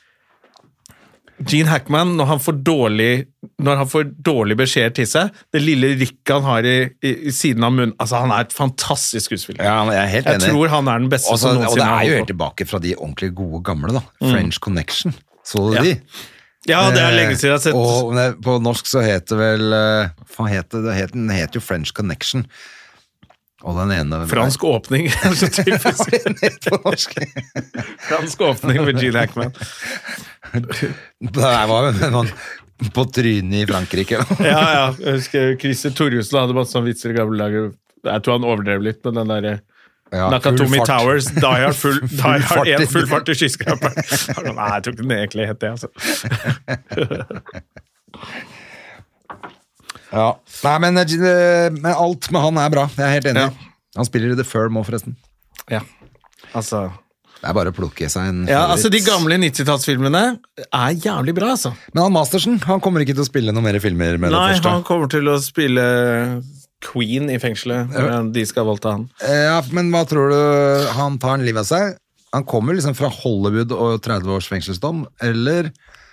Gene Hackman, når han får dårlig, når han får dårlig beskjed til seg, det lille rykket han har i, i, i siden av munnen, altså han er et fantastisk skuespiller. Ja, men jeg er helt Jeg enig. tror han er den beste Også, som og det noensinne er har jo holdt helt på. tilbake fra de ordentlig gode gamle da. French Connection. Så du Ja. de? Ja, det er lenge siden jeg har sett. Og ne- på norsk så heter vel uh, Hva heter det? Het- Den heter jo French Connection. Og den ene Fransk åpning, er så typisk. Den heter på norsk. Fransk åpning med Gene Hackman. Det var jo noen på trynet i Frankrike. Ja, ja. Jeg husker Christer Torjussen hadde masse sånne vitser i gamle dager. Jeg tror han overdrev litt med den der Ja, Nakatomi full fart. Towers, Die Hard full, die fart hard i- en full fart i skyskraperen. Nei, jeg tror ikke den egentlig het det, altså. Ja. Nei, men, eh, men alt med han er bra. Jeg er helt enig. Ja. Han spiller i The Firm også, forresten. Ja, altså... Det er bare å plukke seg en Ja, altså De favoritt. gamle nittitallsfilmene er jævlig bra, altså. Men han Mastersen, han kommer ikke til å spille noen mer filmer med Nei, det første. han kommer til å spille Queen i fengselet. Ja. De skal voldta han. Ja, men hva tror du? Han tar en liv av seg? Han kommer liksom fra Hollywood og tretti års fengselsdom, eller?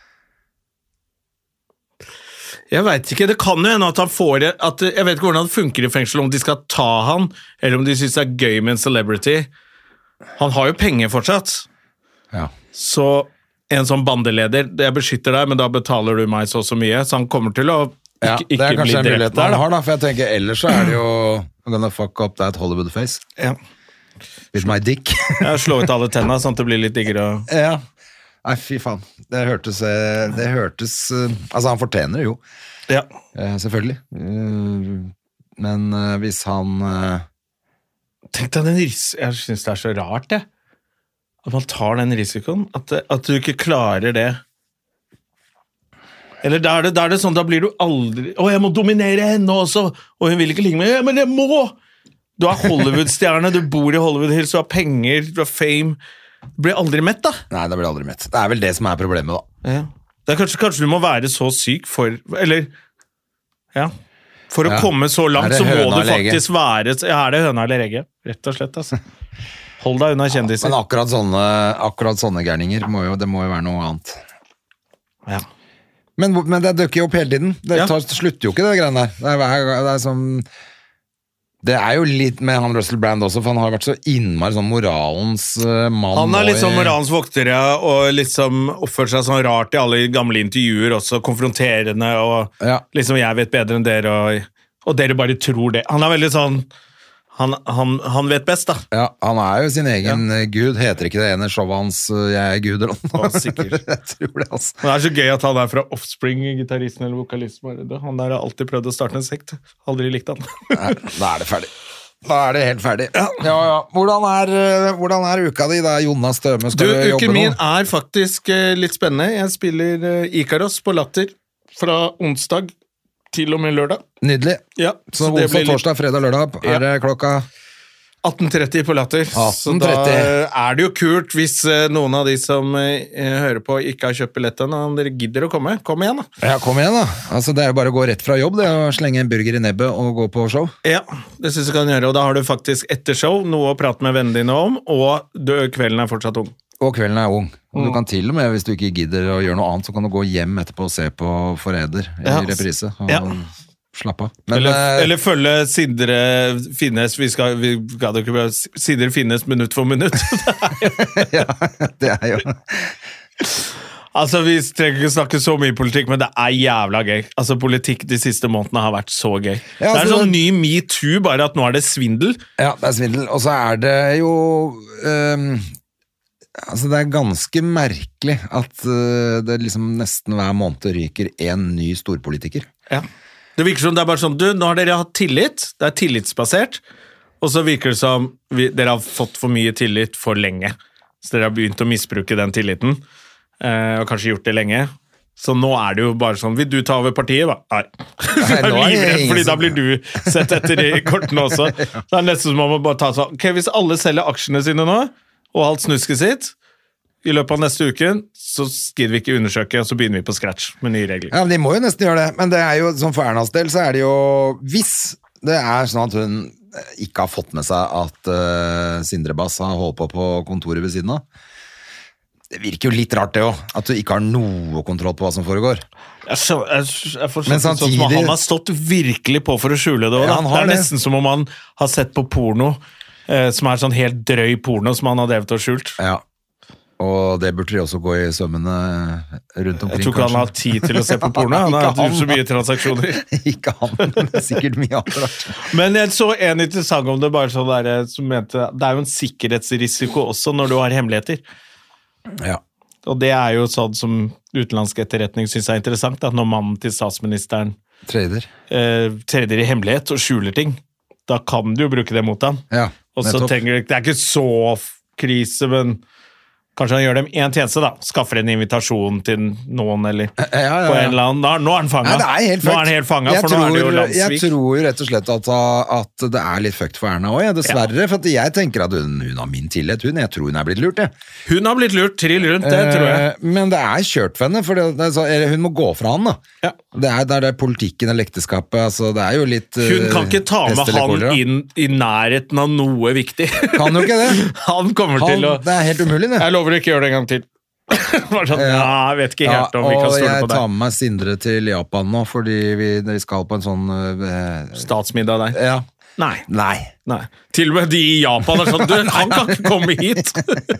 Jeg vet ikke, det kan jo hende at han får det at, Jeg vet ikke hvordan det funker i fengsel, om de skal ta han, eller om de synes det er gøy med en celebrity. Han har jo penger fortsatt. Ja. Så en sånn bandeleder, jeg beskytter deg, men da betaler du meg så og så mye, så han kommer til å ikke, Ja, det ikke er bli kanskje en drept mulighet der. han Da. har, da, for jeg tenker ellers så er det jo I'm gonna fuck up that Hollywood face Ja. with my dick. Jeg slår ut alle tennene, sånn at det blir litt diggere. Og... Ja. Nei, fy faen. Det hørtes, eh, det hørtes eh, Altså, han fortjener det jo, Ja. eh, selvfølgelig. Eh, Men eh, hvis han eh, Tenk deg den ris... Jeg synes det er så rart, det. At man tar den risikoen. At, at du ikke klarer det. Eller da er det, da er det sånn, da blir du aldri Å, jeg må dominere henne også! Og hun vil ikke ligge med ja, men jeg må! Du er Hollywood-stjerne, du bor i Hollywood Hills, du har penger, du har fame. Du blir aldri mett, da. Nei, det blir aldri mett. Det er vel det som er problemet, da. Ja. Det er kanskje, kanskje du må være så syk for Eller Ja. For å Ja. komme så Er langt, det så må høna du eller egget? faktisk være Ja, er det høna eller egget? Rett og slett, altså. Hold deg unna kjendiser. Men akkurat sånne, akkurat sånne gærninger, må jo, det må jo være noe annet. Ja. Men, men det dukker jo opp hele tiden. Det Ja. tar, slutter jo ikke, det greiene der. Det er, hver- det er som Det er jo litt med han Russell Brand også, for han har vært så innmari sånn moralens eh, mann. Han er nå litt sånn i- moralens vokter, ja, og liksom oppfører seg sånn rart i alle gamle intervjuer, også konfronterende, og Ja. liksom jeg vet bedre enn dere, og, og dere bare tror det. Han er veldig sånn Han, han, han vet best, da. Ja, han er jo sin egen eh, gud. Heter ikke det ene showet hans eh, Jeg er gud eller noe? Ja, sikkert. Jeg tror det, altså. Men det er så gøy at han er fra Offspring, gitaristen eller vokalisten. bare. Han der har alltid prøvd å starte en sekt. Aldri likt han. Nei, da er det ferdig. Da er det helt ferdig. Ja, ja. Hvordan, er, eh, hvordan er uka di? Da er Jonas Støme. Du, Skal du jobbe uken min nå? er faktisk eh, litt spennende. Jeg spiller eh, Ikaros på Latter fra onsdag til og med lørdag. Nydelig. Ja, Så, det onsdag, blir litt- torsdag, fredag, lørdag er Ja. det klokka atten tretti på Latter. Så atten da tretti. er det jo kult hvis eh, noen av de som eh, hører på ikke har kjøpt billettene, om dere gidder å komme. Kom igjen, da. Ja, kom igjen da. Altså, det er jo bare å gå rett fra jobb, det å slenge en burger i nebbet og gå på show. Ja, det synes jeg kan gjøre, og da har du faktisk etter show noe å prate med vennene dine om, og du, kvelden er fortsatt ung. Og kvelden er ung. Og Mm. du kan til og med, hvis du ikke gidder å gjøre noe annet, så kan du gå hjem etterpå og se på Forræder i Ja. reprise. Og Ja. slappe av. Men Eller, eh, eller følge Sindre Finnes, vi skal, vi gadd ikke bare Sindre Finnes minutt for minutt. ja, det er jo Altså, vi trenger ikke snakke så mye politikk, men det er jævla gøy. Altså, politikk de siste månedene har vært så gøy. Ja, det er altså, sånn ny MeToo, bare at nå er det svindel. Ja, det er svindel. Og så er det jo ehm, Altså, det er ganske merkelig at eh, det liksom nesten hver måned ryker en ny storpolitiker. Ja. Det virker som det er bare sånn, du, nå har dere hatt tillit, det er tillitsbasert, Og så virker det som vi, dere har fått for mye tillit for lenge. Så dere har begynt å misbruke den tilliten, eh, og kanskje gjort det lenge. Så nå er det jo bare sånn, vil du ta over partiet, da? Nei. Nei nå er livredd, fordi da blir du sett etter i kortene også. Så det er nesten som om man bare tar sånn, ok, hvis alle selger aksjene sine nå, og alt snusket sitt, i løpet av neste uken, så skriver vi ikke undersøke, og så begynner vi på scratch med nye regler. Ja, men de må jo nesten gjøre det. Men det er jo, som for Ernas del, så er det jo, hvis det er sånn at hun ikke har fått med seg at uh, Sindre Bass har holdt på på kontoret ved siden av, det virker jo litt rart det også, at du ikke har noe kontroll på hva som foregår. Jeg, så, jeg, jeg får Men samtidig, sånn som han har stått virkelig på for å skjule det. Ja, det er det. Nesten som om han har sett på porno, eh, som er sånn helt drøy porno som han har drevet og skjult. Ja, og det burde de også gå i sømmene rundt omkring. Jeg tror ikke han har tid til å se på porno, han har hatt så mye transaksjoner. Ikke han, men sikkert mye annet. Men jeg så en interessant om det, bare sånn der, som mente, det er jo en sikkerhetsrisiko også når du har hemmeligheter. Ja. Og det er jo sånn som utenlandsk etterretning synes er interessant, at når mannen til statsministeren trader, eh, trader i hemmelighet og skjuler ting, da kan du jo bruke det mot ham. Ja, og så tenker du, det er ikke så krise, men kanskje han gjør dem en tjeneste da, skaffer en invitasjon til noen, eller ja, ja, ja. på en eller annen, da, nå er han fanget. Nei, det er helt nå er han helt fanget, jeg for tror, nå er det jo landsvik. Jeg tror rett og slett at, at det er litt fucked for Erna også, ja, dessverre, ja. For at jeg tenker at hun, hun har min tillit, hun, jeg tror hun er blitt lurt, jeg. Hun har blitt lurt, trill rundt, det tror jeg. Eh, men det er kjørt for henne, for det, det er så, hun må gå fra han da. Ja. Det er der det er politikken eller ekteskapet, altså det er jo litt uh, hun kan ikke ta med han inn i nærheten av noe viktig. Kan jo ikke det. Han kommer han, til å... Det er helt umulig, det. Jeg lover å ikke gjøre det en gang til. Sånn, ja, jeg vet ikke helt ja, om vi kan stole på det. Og jeg tar med meg Sindre til Japan nå, fordi vi, vi skal på en sånn... Uh, Statsmiddag der. Ja. Nei. Nei. Nei. Til og med de i Japan er sånn, du, han kan ikke komme hit.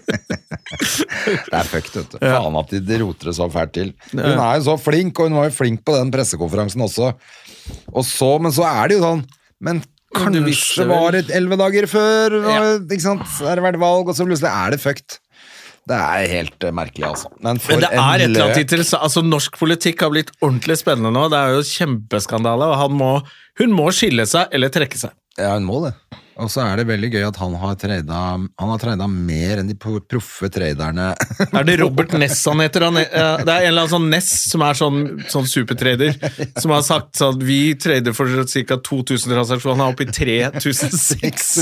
Det er fucked, vet du. Ja. Faen at de, de roter det så fælt til. Hun er jo så flink, og hun var jo flink på den pressekonferansen også. Og så, men så er det jo sånn, men kanskje var det elleve dager før, og, ja. Ikke sant? Så er det vært valg, og så plutselig er det fucked. Det er helt uh, merkelig, altså. Men, Men det er et eller annet interessant. Altså, norsk politikk har blitt ordentlig spennende nå. Det er jo kjempeskandale, og han må, hun må skille seg eller trekke seg. Ja, hun må det. Og så er det veldig gøy at han har tradet han har tradet mer enn de proffe traderne. Er det Robert Ness han heter? Han, det er en eller annen sånn Ness som er sånn, sånn supertrader, som har sagt sånn, vi trader for ca. to tusen transaksjoner, han er oppe i tre tusen seks.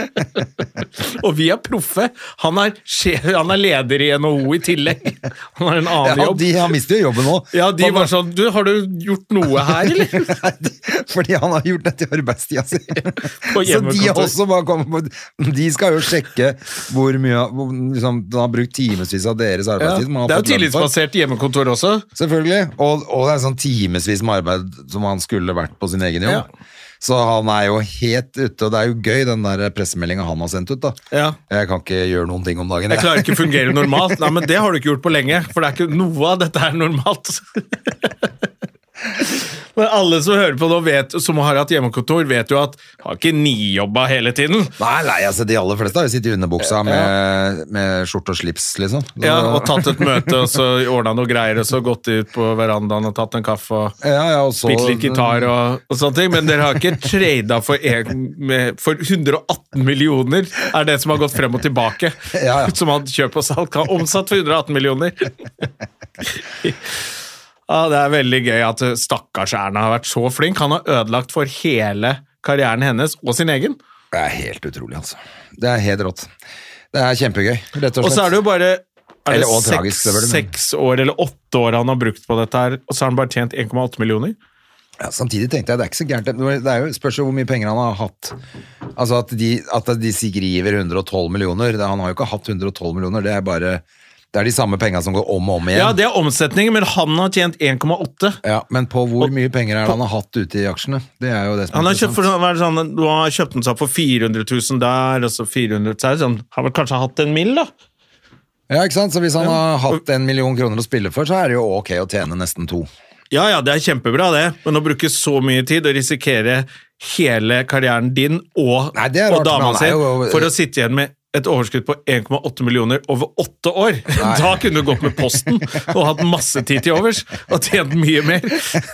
Og vi er proffe. Han er, han er leder i N H O i tillegg. Han har en annen ja, jobb. De har mistet jo jobben nå. Ja, de var sånn, du, har du gjort noe her, eller? Fordi han har gjort dette i arbeidstida si. Så de har også bare kommet på, de skal jo sjekke hvor mye, hvor, liksom, de har brukt timesvis av deres arbeidstid. Ja, det er jo tillitsbasert hjemmekontor også. Selvfølgelig, og, og det er sånn timesvis med arbeid som han skulle vært på sin egen jobb. Ja. Så han er jo helt ute, og det er jo gøy den der pressemeldingen han har sendt ut da. Ja. Jeg kan ikke gjøre noen ting om dagen. Jeg, jeg klarer ikke å fungere normalt. Nei, men det har du ikke gjort på lenge, for det er ikke noe av dette er normalt. Men alle som hører på nå vet, som har hatt hjemmekontor, vet jo at har ikke nijobba hele tiden. Nei, nei, altså de aller fleste har jo sittet i underbuksa med, med skjort og slips, liksom. Så... Ja, og tatt et møte, og så ordnet noe greier, og så gått ut på verandaen og tatt en kaffe, og, ja, ja, og så... spilt litt gitar og, og sånne ting. Men dere har ikke tradet for, en, med, for hundre og atten millioner, er det som har gått frem og tilbake. Ja, ja. Som han kjøper og salg, har omsatt for hundre og atten millioner. Ja, det er veldig gøy at stakkars Erna har vært så flink. Han har ødelagt for hele karrieren hennes og sin egen. Det er helt utrolig, altså. Det er helt rått. Det er kjempegøy, rett og slett. Og så er det jo bare er det seks, tragisk, det det, seks år eller åtte år han har brukt på dette her, og så har han bare tjent en komma åtte millioner. Ja, samtidig tenkte jeg, det er ikke så gærent. Det er jo spørs hvor mye penger han har hatt. Altså at de, at de skriver hundre og tolv millioner. Han har jo ikke hatt hundre og tolv millioner, det er bare... Det er de samme pengene som går om og om igjen. Ja, det er omsetningen, men han har tjent en komma åtte. Ja, men på hvor mye penger er det han har hatt ute i aksjene? Det er jo det som han har kjøpt, for, sånn, du har kjøpt den seg for fire hundre tusen der, og så fire hundre tusen, sånn, har vel kanskje hatt en mill, da? Ja, ikke sant? Så hvis han har hatt en million kroner å spille for, så er det jo ok å tjene nesten to. Ja, ja, det er kjempebra det, men å bruke så mye tid og risikere hele karrieren din og, Nei, det er rart, og dama sin jo... for å sitte igjen med et overskudd på en komma åtte millioner over åtte år. Nei. Da kunne du gått med posten og hatt masse tid til overs, og tjent mye mer.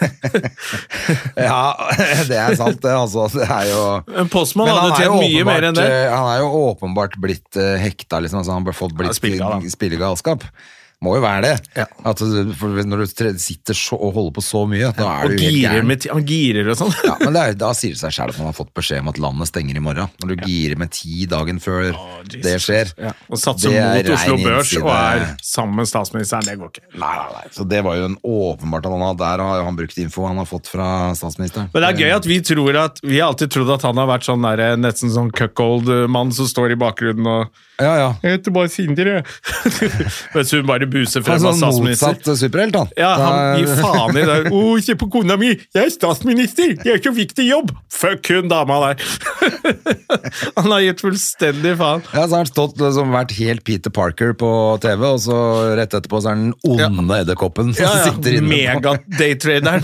Ja, det er sant det, altså. Det er jo... En postmann hadde tjent mye mer enn det. Han er jo åpenbart blitt uh, hekta, liksom, altså han har fått blitt ja, spillegalskap. Må jo være det. Ja. At, for når du sitter så, og holder på så mye, da er og du helt gæren. Med, han girer og sånn. Ja, men det er, da sier det seg selv at man har fått beskjed om at landet stenger i morgen. Når du ja. girer med ti dagen før oh, det skjer. Ja. Og satser mot Oslo Børs og er sammen med statsministeren, det går ikke. Nei, nei, nei. Så det var jo en åpenbart at han har, der har han brukt info han har fått fra statsministeren. Men det er gøy at vi tror at, vi har alltid trodd at han har vært sånn der, nesten sånn cuckold-mann som står i bakgrunnen og ja, ja. Jeg heter bare Sindre. Mens hun bare buser frem av statsminister. Motsatt superhelt, han. Ja, han gir faen i det. Å, se på kona mi! Jeg er statsminister! Det er så viktig jobb! Fuck hun dama der. Han har gitt fullstendig faen. Ja, så har han stått som vært helt Peter Parker på T V, og så rett etterpå så er den onde ja. edderkoppen som ja, ja. sitter inne på. Mega-daytraderen.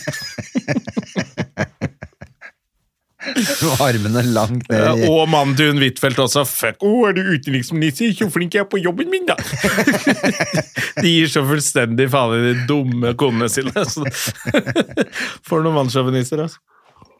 Armene langt ned. Ja, og mannen til hun Huitfeldt også. Fuck, å, er du utenriksminister? Så flink jeg er på jobben min, da! De gir så fullstendig faen i de dumme konene sine. For noen mannssjåvinister, altså.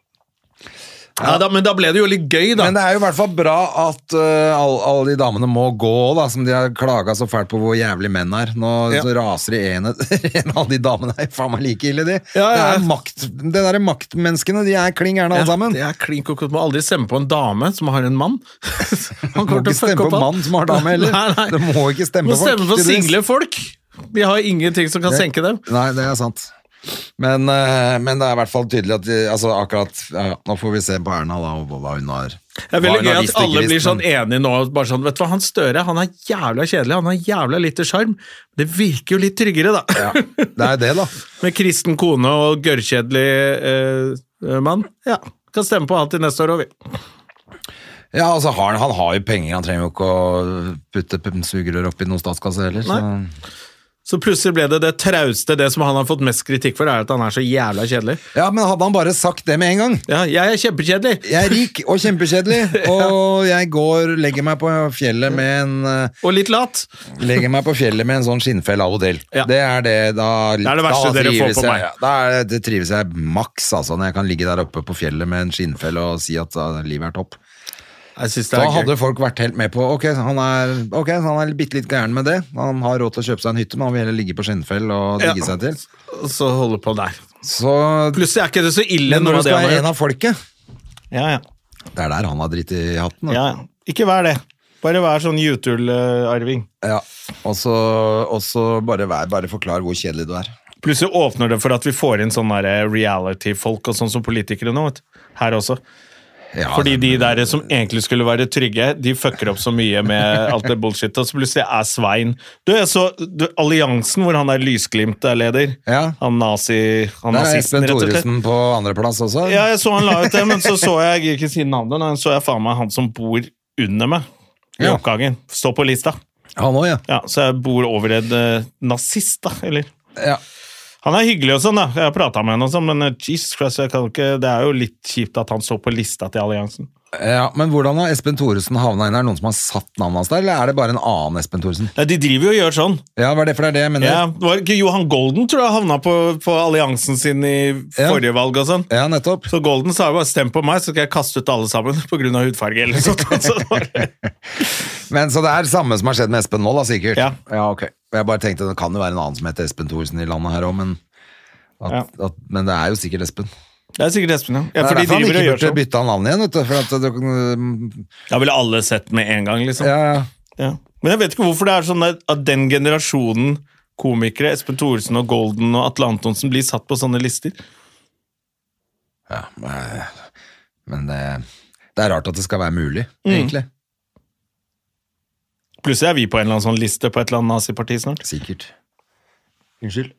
Ja, da, men da ble det jo litt gøy, da. Men det er jo i hvert fall bra at uh, alle, alle de damene må gå, da, som de har klaget så fælt på hvor jævlig menn er. Nå ja. så raser de en, en av de damene er faen meg like ille, de. Ja, ja. Det er makt, det der maktmenneskene, de er kling gjerne alle ja, sammen. Det er kling kokot, må aldri stemme på en dame som har en mann. Han må ikke stemme på en mann som har dame heller. Nei, nei. Det må ikke stemme på folk. Må stemme på single folk. Vi har ingenting som kan det, senke dem. Nei, det er sant. Men, men det er i hvert fall tydelig at de, altså akkurat, ja, nå får vi se på Erna da, og hva hun har. Det er veldig gøy at alle blir sånn enige nå, bare sånn, vet du hva, han Støre, han er jævla kjedelig, han har jævla lite charm, det virker jo litt tryggere da. Ja, det er det da. Med kristen kone og gørrkjedelig eh, mann, ja, kan stemme på alt til neste år også, vi. Ja, altså han, han har jo penger, han trenger jo ikke å putte sugerør opp i noen statskasse heller, så... Nei. Så plutselig ble det det trauste, det som han har fått mest kritikk for, er at han er så jævla kjedelig. Ja, men hadde han bare sagt det med en gang? Ja, jeg er kjempekjedelig. Jeg er rik og kjempekjedelig, og jeg går, legger meg på fjellet med en... Og litt lat. Legger meg på fjellet med en sånn skinnfell av og til. Ja. Det er det, da... Det er det verste dere får på meg. Jeg, da er, det trives jeg maks, altså, når jeg kan ligge der oppe på fjellet med en skinnfell og si at uh, livet er topp. Da hadde folk vært helt med på ok, han er, okay, han er bitte litt gæren med det. Han har råd til å kjøpe seg en hytte, men han vil heller ligge på skinnfell og digge ja. seg til. Og så holde på der. Så, plutselig er ikke det så ille. Men når du skal være en av folket, ja, ja. det er der han har dritt i hatten. Da. Ja, ikke vær det. Bare vær sånn YouTube-arving. Ja, og så, og så bare, vær, bare forklar hvor kjedelig du er. Plutselig åpner det for at vi får inn sånne reality-folk og sånn som politikere nå, vet. Her også. Ja, fordi de der som egentlig skulle være trygge, de fucker opp så mye med alt det bullshit, og så plutselig er Svein du, jeg så, du, Alliansen hvor han er lysglimt er leder ja. Han nazi han det er Espen Thoresen på andre plass også ja, jeg så han la ut det, men så så jeg, jeg ikke si navnet, men så jeg faen meg han som bor under meg i ja. oppgangen, står på lista han også, ja. Ja, så jeg bor over en uh, nazist da, eller ja han er hyggelig og sånn da, jeg har pratet med henne og sånn, men Jesus Christ, jeg kan ikke, det er jo litt kjipt at han står på lista til Alliansen. Ja, men hvordan har Espen Thoresen havnet inn? Er det noen som har satt navnet hans der, eller er det bare en annen Espen Thoresen? Ja, de driver jo og gjør sånn. Ja, hva er det for det er det jeg mener? Ja, det var ikke Johan Golden, tror jeg, havnet på, på Alliansen sin i forrige ja. valg og sånn. Ja, nettopp. Så Golden sa bare, stem på meg, så skal jeg kaste ut alle sammen på grunn av hudfarge eller sånt. Så men så det er samme som har skjedd med Espen nå da, sikkert? Ja. Ja, ok. Jeg bare tenkte, det kan jo være en annen som heter Espen Thoresen i landet her også, men... At, ja. at, men det er jo sikkert Espen. Det er sikkert Espen, ja. Ja, for de driver og gjør sånn. Ikke bytte navn igjen, vet du. For at du da ville alle sett med en gang, liksom. Ja, ja. Ja. Men jeg vet ikke hvorfor det er sånn at den generasjonen komikere, Espen Thoresen og Golden og Atle Antonsen, blir satt på sånne lister. Ja, men det, det er rart at det skal være mulig, mm. egentlig. Plutselig er vi på en eller annen sånn liste på et eller annet naziparti snart. Sikkert. Unnskyld.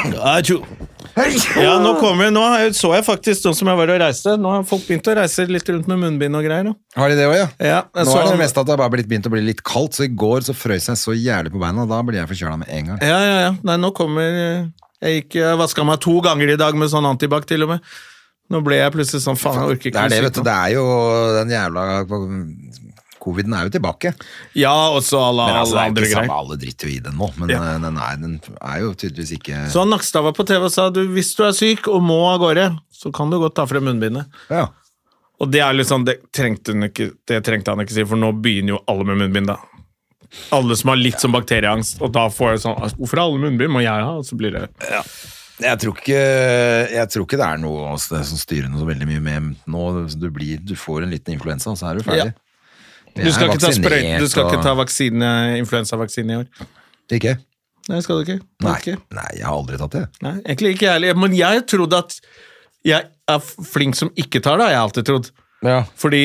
Ja, nå kommer nå så jeg faktisk sånn som jeg var og reiste. Nå har folk begynt å reise litt rundt med munnbind og greier. Da. Har de det også, ja? Ja nå er det han... mest at det har bare blitt begynt å bli litt kaldt, så i går så frøs jeg så jævlig på beina, og da blir jeg forkjølet med en gang. Ja, ja, ja. Nei, nå kommer jeg gikk, jeg vasket meg to ganger i dag med sånn antibac til og med. Nå ble jeg plutselig sånn, faen, jeg orker ikke. Det er det, vet du, det er jo den jævla Coviden er jo tilbake. Ja, og så alle, Men altså, alle det er andre ikke greier. samme, alle dritter jo i den nå, men Ja. den, er, den er jo tydeligvis ikke... Så Nakstad var på T V og sa du, hvis du er syk og må av gårde, så kan du godt ta frem munnbindet. Ja. Og det er litt sånn, det trengte han ikke, det trengte han ikke si, for nå begynner jo alle med munnbind da. Alle som har litt som bakterieangst, og da får jeg sånn, hvorfor har alle munnbind må jeg ha? Og så blir det... Ja. Jeg tror, ikke, jeg tror ikke det er noe altså, det som styrer noe så veldig mye med nå. Du, blir, du får en liten influensa, og så er du ferdig. Ja. Du skal, ikke ta, sprøyt, du skal og... ikke ta vaksine, influensavaksine i år? Ikke? Nei, skal du ikke? Nei, ikke? nei, jeg har aldri tatt det. Nei, egentlig ikke ærlig. Men jeg trodde at jeg er flink som ikke tar det, har jeg alltid trodd. Ja. Fordi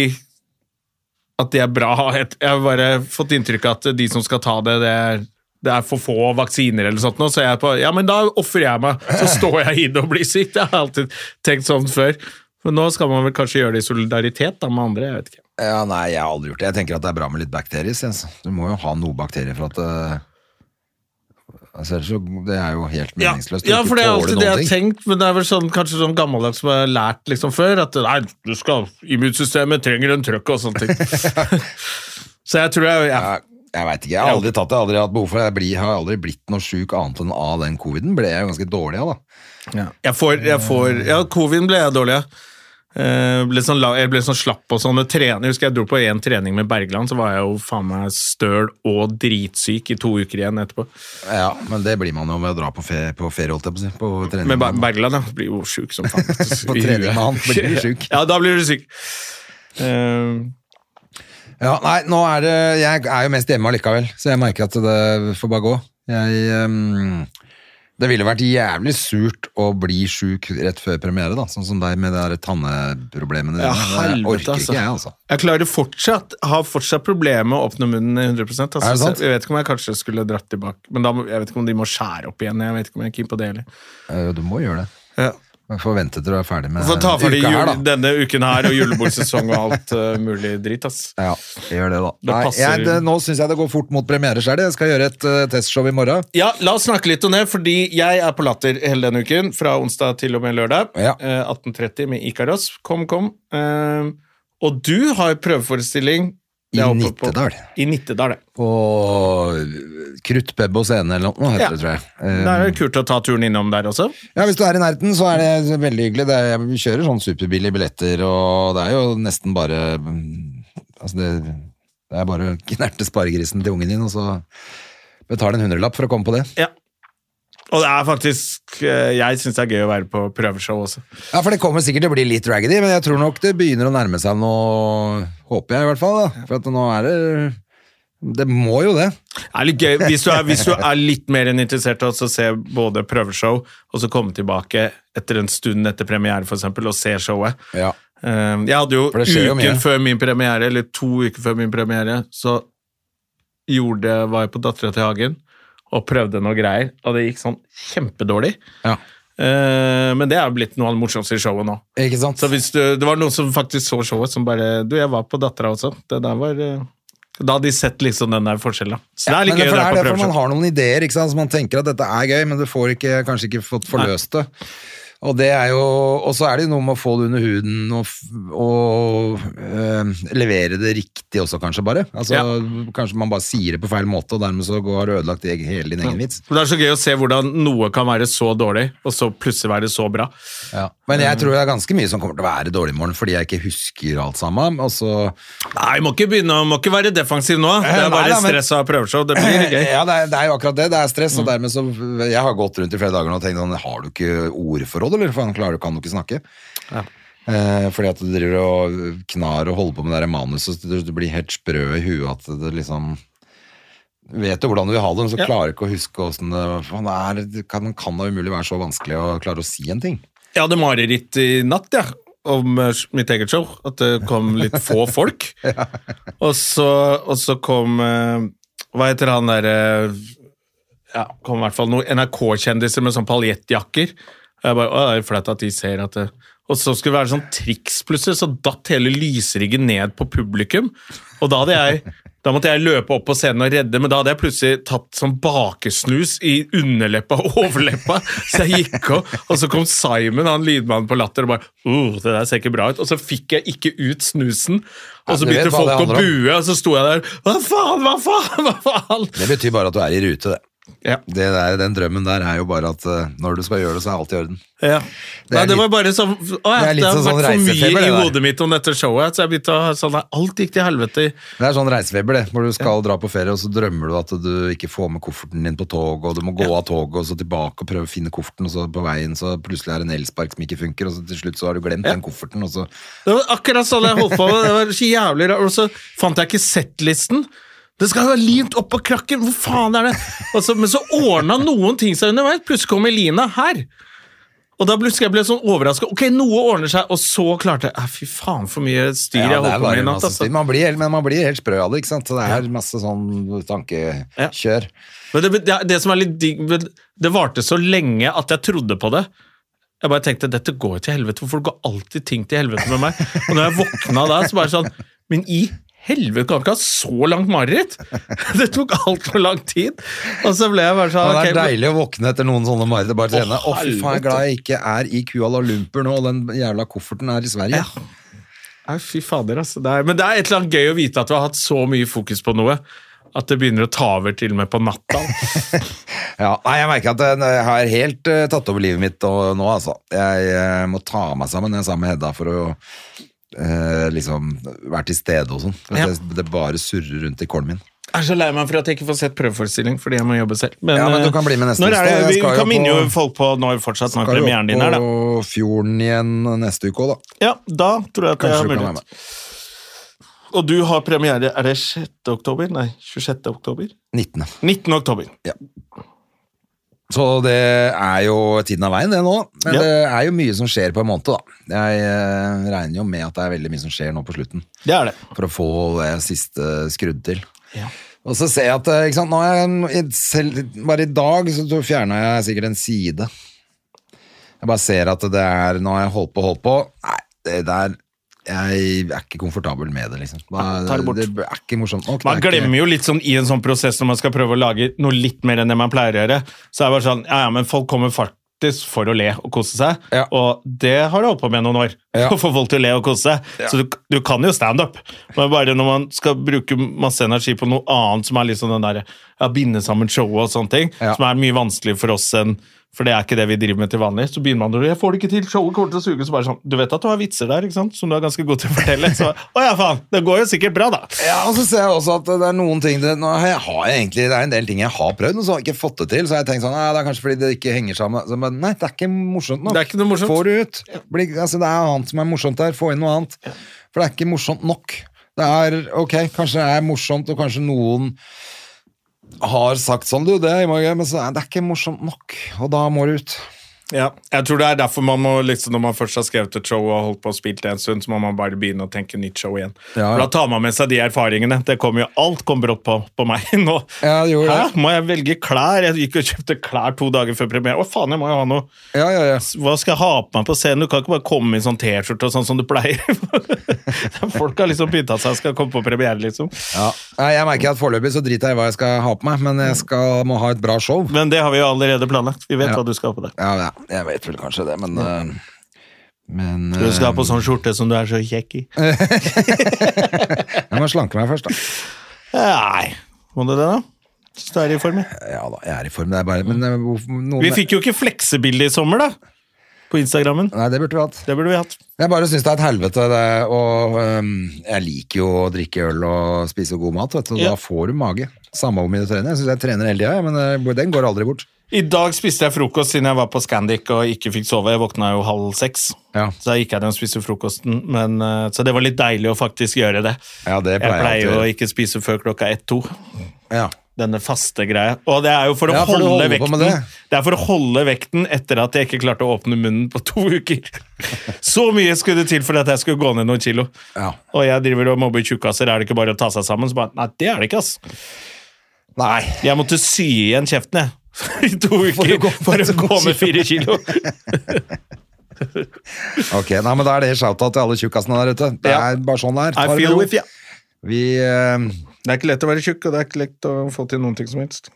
at det er bra. Jeg har bare fått inntrykk av at de som skal ta det, det er... det er for få vaksiner eller sånt nå, så jeg er på, ja, men da offrer jeg meg, så står jeg inne og blir syk. Det har jeg alltid tenkt sånn før. Men nå skal man vel kanskje gjøre det i solidaritet da, med andre, jeg vet ikke. Ja, nei, jeg har aldri gjort det. Jeg tenker at det er bra med litt bakterier. Altså. Du må jo ha noe bakterier for at uh, altså, så, det er jo helt meningsløst. Ja, ja, for det er alltid det jeg har tenkt, men det er vel sånn, kanskje sånn gammeldags som jeg har lært liksom før, at nei, du skal, immunsystemet trenger en trøkk og sånne ting. Så jeg tror jeg... Ja. Ja. Jeg vet ikke, jeg har aldri tatt det, jeg har aldri hatt behov for det. Jeg blir, har aldri blitt noe syk annet enn av den coviden. Ble jeg jo ganske dårlig av, da. Ja. Jeg får, jeg får, ja, coviden ble jeg dårlig av. Jeg ble sånn, jeg ble sånn slapp og sånn. Trening, jeg husker jeg dro på en trening med Bergland, så var jeg jo faen meg støl og dritsyk i to uker igjen etterpå. Ja, men det blir man jo med å dra på ferie, på ferie holdt jeg på å si. På trening med Ber Bergland, ja. Blir jo syk som faen. På trening med han, blir du syk. Ja, da blir du syk. Uh, Ja, nei, nå er det, jeg er jo mest hjemme allikevel, så jeg merker at det får bare gå. Jeg, um, det ville vært jævlig surt å bli syk rett før premiere, da, sånn som deg med de der tanneproblemene. Ja, jeg helvete, orker altså. ikke jeg, altså. Jeg klarer fortsatt, har fortsatt problemer med å åpne munnen hundre prosent. Altså, Er det sant? Jeg vet ikke om jeg kanskje skulle dratt tilbake, men da, må- jeg vet ikke om de må skjære opp igjen, jeg vet ikke om jeg er keen på det heller. Eh, Du må gjøre det. Ja. Jeg får vente til du er ferdig med Få ta ferdig uka her, jul, da. denne uken her og julebordsesong og alt uh, mulig dritt, ass. Ja, gjør det da. Det Nei, passer- jeg, det, nå synes jeg det går fort mot premiere selv. Jeg skal gjøre et uh, testshow i morgen. Ja, la oss snakke litt om det, fordi jeg er på Latter hele denne uken, fra onsdag til og med lørdag, Ja. eh, atten tretti med Ikaros. Kom, kom. Eh, og du har prøveforestilling I det er oppe på- Nittedal. I Nittedal, det. På Kruttpeb og scene eller noe, heter Ja. det, tror jeg. Det er jo kult å ta turen innom der også. Ja, hvis du er i nærheten, så er det veldig hyggelig. Det er, vi kjører sånn superbillige billetter, og det er jo nesten bare altså det, det er bare å knerte sparegrisen til ungen din, og så betale en hundrelapp for å komme på det. Ja. Og det er faktisk, eh, jeg synes det er gøy å være på prøveshow også. Ja, for det kommer sikkert til å bli litt raggedy, men jeg tror nok det begynner å nærme seg nå, håper jeg i hvert fall, da. For at nå er det, det må jo det. Det er litt gøy, hvis du er, hvis du er litt mer enn interessert i å se både prøveshow, og så komme tilbake etter en stund etter premiere for eksempel, og se showet. Ja. Eh, Jeg hadde jo, For det skjer jo uken mye. før min premiere, eller to uker før min premiere, så gjorde, var jeg på Dattera til Hagen, og prøvde noe greier, og det gikk sånn kjempedårlig. Ja. Eh, men det er jo blitt noe av det morsomste i showet nå. Ikke sant? Så hvis du, det var noen som faktisk så showet, som bare, du, jeg var på Dattera også, det der var, eh, da hadde de sett liksom den der forskjellen. Så det er litt men gøy for å det dra er på det, for man prøveshow. har noen ideer, ikke sant? Så man tenker at dette er gøy, men du får ikke, kanskje ikke fått forløst det. Og det er jo, og så er det jo noe med å få det under huden og, f- og øh, levere det riktig også kanskje bare. Altså, kanskje man bare sier det på feil måte, og dermed så går det ødelagt i hele din egen vits. Det er så gøy å se hvordan noe kan være så dårlig, og så plutselig være så bra. Ja. Men jeg tror det er ganske mye som kommer til å være dårlig i morgen, fordi jeg ikke husker alt sammen, og så... Nei, må ikke begynne, må ikke være defensiv nå. Det er Nei, bare da, men- stress av prøveshow, det blir gøy. Ja, det er, det er jo akkurat det, det er stress, og dermed så, jeg har gått rundt i flere dager nå og tenkt sånn, har du ikke ordforråd, eller for han klarer, kan du ikke snakke? Ja. Eh, fordi at du driver og knar og holder på med det der manuset, så du, du blir helt sprø i huet at det liksom, vet du hvordan du vil ha det, men så Ja. klarer du ikke å huske hvordan det, faen, det, er, det kan, kan da umulig være så vanskelig å klare å si en ting. Jeg hadde mareritt i natt, ja, om eh, mitt eget show, at det kom litt få folk. Og så, og så kom, eh, hva heter han der, eh, ja, kom i hvert fall noen N R K-kjendiser med sånn paljettjakker. Og jeg bare, å, det er flaut at de ser at det... Og så skulle det være sånn triks plutselig, så datt hele lysriggen ned på publikum. Og da hadde jeg Da måtte jeg løpe opp på scenen og redde, men da hadde jeg plutselig tatt sånn bakesnus i underleppa og overleppa, så jeg gikk opp, og så kom Simon, han lydmannen på Latter, og bare, uh, det der ser ikke bra ut, og så fikk jeg ikke ut snusen, og så begynte folk å bue, og så sto jeg der, hva faen, hva faen, hva faen? Det betyr bare at du er i rute, det. Ja. Det der, den drømmen der er jo bare at uh, når du skal gjøre det, så er alt i orden. Ja. Det, Nei, det var litt, bare sånn, å, ja, det, det har sånn vært for mye i det hodet mitt om dette showet, så jeg begynte å ha sånn, alt gikk til helvete. Det er sånn reisefeber det, hvor du skal ja. dra på ferie, og så drømmer du at du ikke får med kofferten din på tog, og du må gå ja. av toget, og så tilbake og prøve å finne kofferten, og så på veien så plutselig er det en elspark som ikke funker, og så til slutt så har du glemt ja. den kofferten, og så... Det var akkurat sånn jeg holdt på, det var så jævlig rart, og så fant jeg ikke settlisten. Det skal jo være limt opp på krakken, hvor faen er det? Så, men så ordnet noen ting seg underveis, plutselig kom Elina her. Og da plutselig ble jeg sånn overrasket, ok, noe ordner seg, og så klarte jeg, fy faen for mye styr jeg ja, holdt på med i natt. Altså. Man blir helt, men man blir helt sprø av det, ikke sant? Så det er masse sånn tankekjør. Ja. Men det, det, det som er litt digg, det varte så lenge at jeg trodde på det. Jeg bare tenkte, dette går til helvete, hvorfor går alltid ting til helvete med meg? Og når jeg våkna da, så bare sånn, men i helvete kan ikke ha så langt mareritt. Det tok alt for lang tid. Og så ble jeg bare sånn... Det er okay, deilig å våkne etter noen sånne mareritt og bare trene. Å, fy faen, jeg er glad jeg ikke er i Kuala Lumpur nå, og den jævla kofferten er i Sverige. Ja. Nei, fy fader, altså. Det er, men det er et eller annet gøy å vite at du har hatt så mye fokus på noe, at det begynner å ta over til og med på natta. Ja, nei, jeg merker at jeg har helt uh, tatt over livet mitt og nå, altså. Jeg uh, må ta meg sammen, jeg er sammen med Hedda, for å... Eh, liksom være til stede og sånn ja. det, det bare surrer rundt i kålen min. Jeg er så lei meg for at jeg ikke får sett prøveforestilling fordi jeg må jobbe selv, men, ja, men du kan bli med neste uke. Vi kan jo minne jo folk på når fortsatt når premieren din er da. Skal jo på Fjorden igjen neste uke også, da. Ja, da tror jeg at Kanskje jeg har mulighet. Og du har premiere, er det sjette oktober? Nei, tjuesjette oktober? nittende nittende oktober. Ja. Så det er jo tiden av veien det nå, men ja. det er jo mye som skjer på en måned da. Jeg eh, regner jo med at det er veldig mye som skjer nå på slutten. Det er det. For å få det siste skrudd til. Ja. Og så ser jeg at, ikke sant, nå er jeg, selv, bare i dag så fjernet jeg sikkert en side. Jeg bare ser at det er, nå har jeg holdt på, holdt på, nei, det der... Jeg er ikke komfortabel med det, liksom. Bare, det, det er ikke morsomt nok. Man glemmer ikke... jo litt sånn i en sånn prosess når man skal prøve å lage noe litt mer enn det man pleier å gjøre. Så er det bare sånn, ja, ja, men folk kommer faktisk for å le og kose seg, ja. og det har du holdt på med noen år, ja. å få folk til å le og kose seg. Ja. Så du, du kan jo stand-up, men bare når man skal bruke masse energi på noe annet som er litt sånn den der, ja, binde sammen show og sånne ting, ja. som er mye vanskelig for oss enn for det er ikke det vi driver med til vanlig. Så begynner man, jeg får det ikke til, showet kommer til å suge, så bare sånn, du vet at du har vitser der, ikke sant? Som du er ganske god til å fortelle. Så, å ja, faen, det går jo sikkert bra da. Ja, og så ser jeg også at det er noen ting, det, nå har jeg, har jeg egentlig, det er en del ting jeg har prøvd, og så har jeg ikke fått det til, så har jeg tenkt sånn, nei, det er kanskje fordi det ikke henger sammen. Så, men, nei, det er ikke morsomt nok. Det er ikke noe morsomt. Få det ut. Bli, altså, det er annet som er morsomt der, få inn noe annet. For det er ikke morsomt nok. Det er, ok, kanskje det er morsomt, og kanskje noen... har sagt sånn, du, det er i morgen, men så er det ikke morsomt nok, og da må det ut. Ja, jeg tror det er derfor man må, liksom, når man først har skrevet et show og holdt på å spille det en stund, så må man bare begynne å tenke nytt show igjen. Ja, ja. For da tar man med seg de erfaringene. Det kommer jo, alt kommer opp på, på meg nå. Ja, det gjorde det. Hæ? Må jeg velge klær? Jeg gikk og kjøpte klær to dager før premiere. Å faen, jeg må jo ha noe. Ja, ja, ja. Hva skal jeg ha på meg på scenen? Du kan ikke bare komme i sånn t-skjorte og sånn som du pleier. Folk har liksom pyntet seg og skal komme på premiere, liksom. Ja, jeg merker at foreløpig så driter jeg i hva jeg skal ha på meg, men jeg skal, må ha et bra show. Men det har vi jo allerede planlagt. Vi vet ja. hva du skal ha på deg. Ja, ja. Jeg vet vel kanskje det, men, ja. uh, men uh, Du skal ha på sånn skjorte som du er så kjekk i. Jeg må slanke meg først da. Nei, må du det da? Så du er i form? Ja da, jeg er i form, det er bare men, uh, noen... Vi fikk jo ikke fleksebilde i sommer da på Instagrammen. Nei, det burde vi hatt. Det burde vi hatt. Jeg bare synes det er et helvete det, og um, jeg liker jo å drikke øl og spise god mat, vet du, ja. Da får du mage. Samme om i det trener. Jeg synes jeg trener hele tiden, men uh, den går aldri bort. I dag spiste jeg frokost siden jeg var på Scandic og ikke fikk sove. Jeg våkna jo halv seks, ja. Så da gikk jeg den og spiste frokosten. Men, uh, så det var litt deilig å faktisk gjøre det. Ja, det pleier jeg pleier jo å ikke spise før klokka ett-to. Ja. Denne faste greia. Og det er jo for å ja, for holde vekten. Det. det er for å holde vekten etter at jeg ikke klarte å åpne munnen på to uker. Så mye skulle det til for at jeg skulle gå ned noen kilo. Ja. Og jeg driver og mobber tjukkasser. Er det ikke bare å ta seg sammen? Så bare, nei, det er det ikke, ass. Nei. Jeg måtte sy igjen kjeften, jeg. I to uker for å gå, for å gå med fire kilo. Ok, nei, men da er det shout-out til alle tjukkasene der ute. Det ja. Er bare sånn der. I feel with you. Vi, uh, Det er ikke lett å være tjukk, og det er ikke lett å få til noen ting som helst.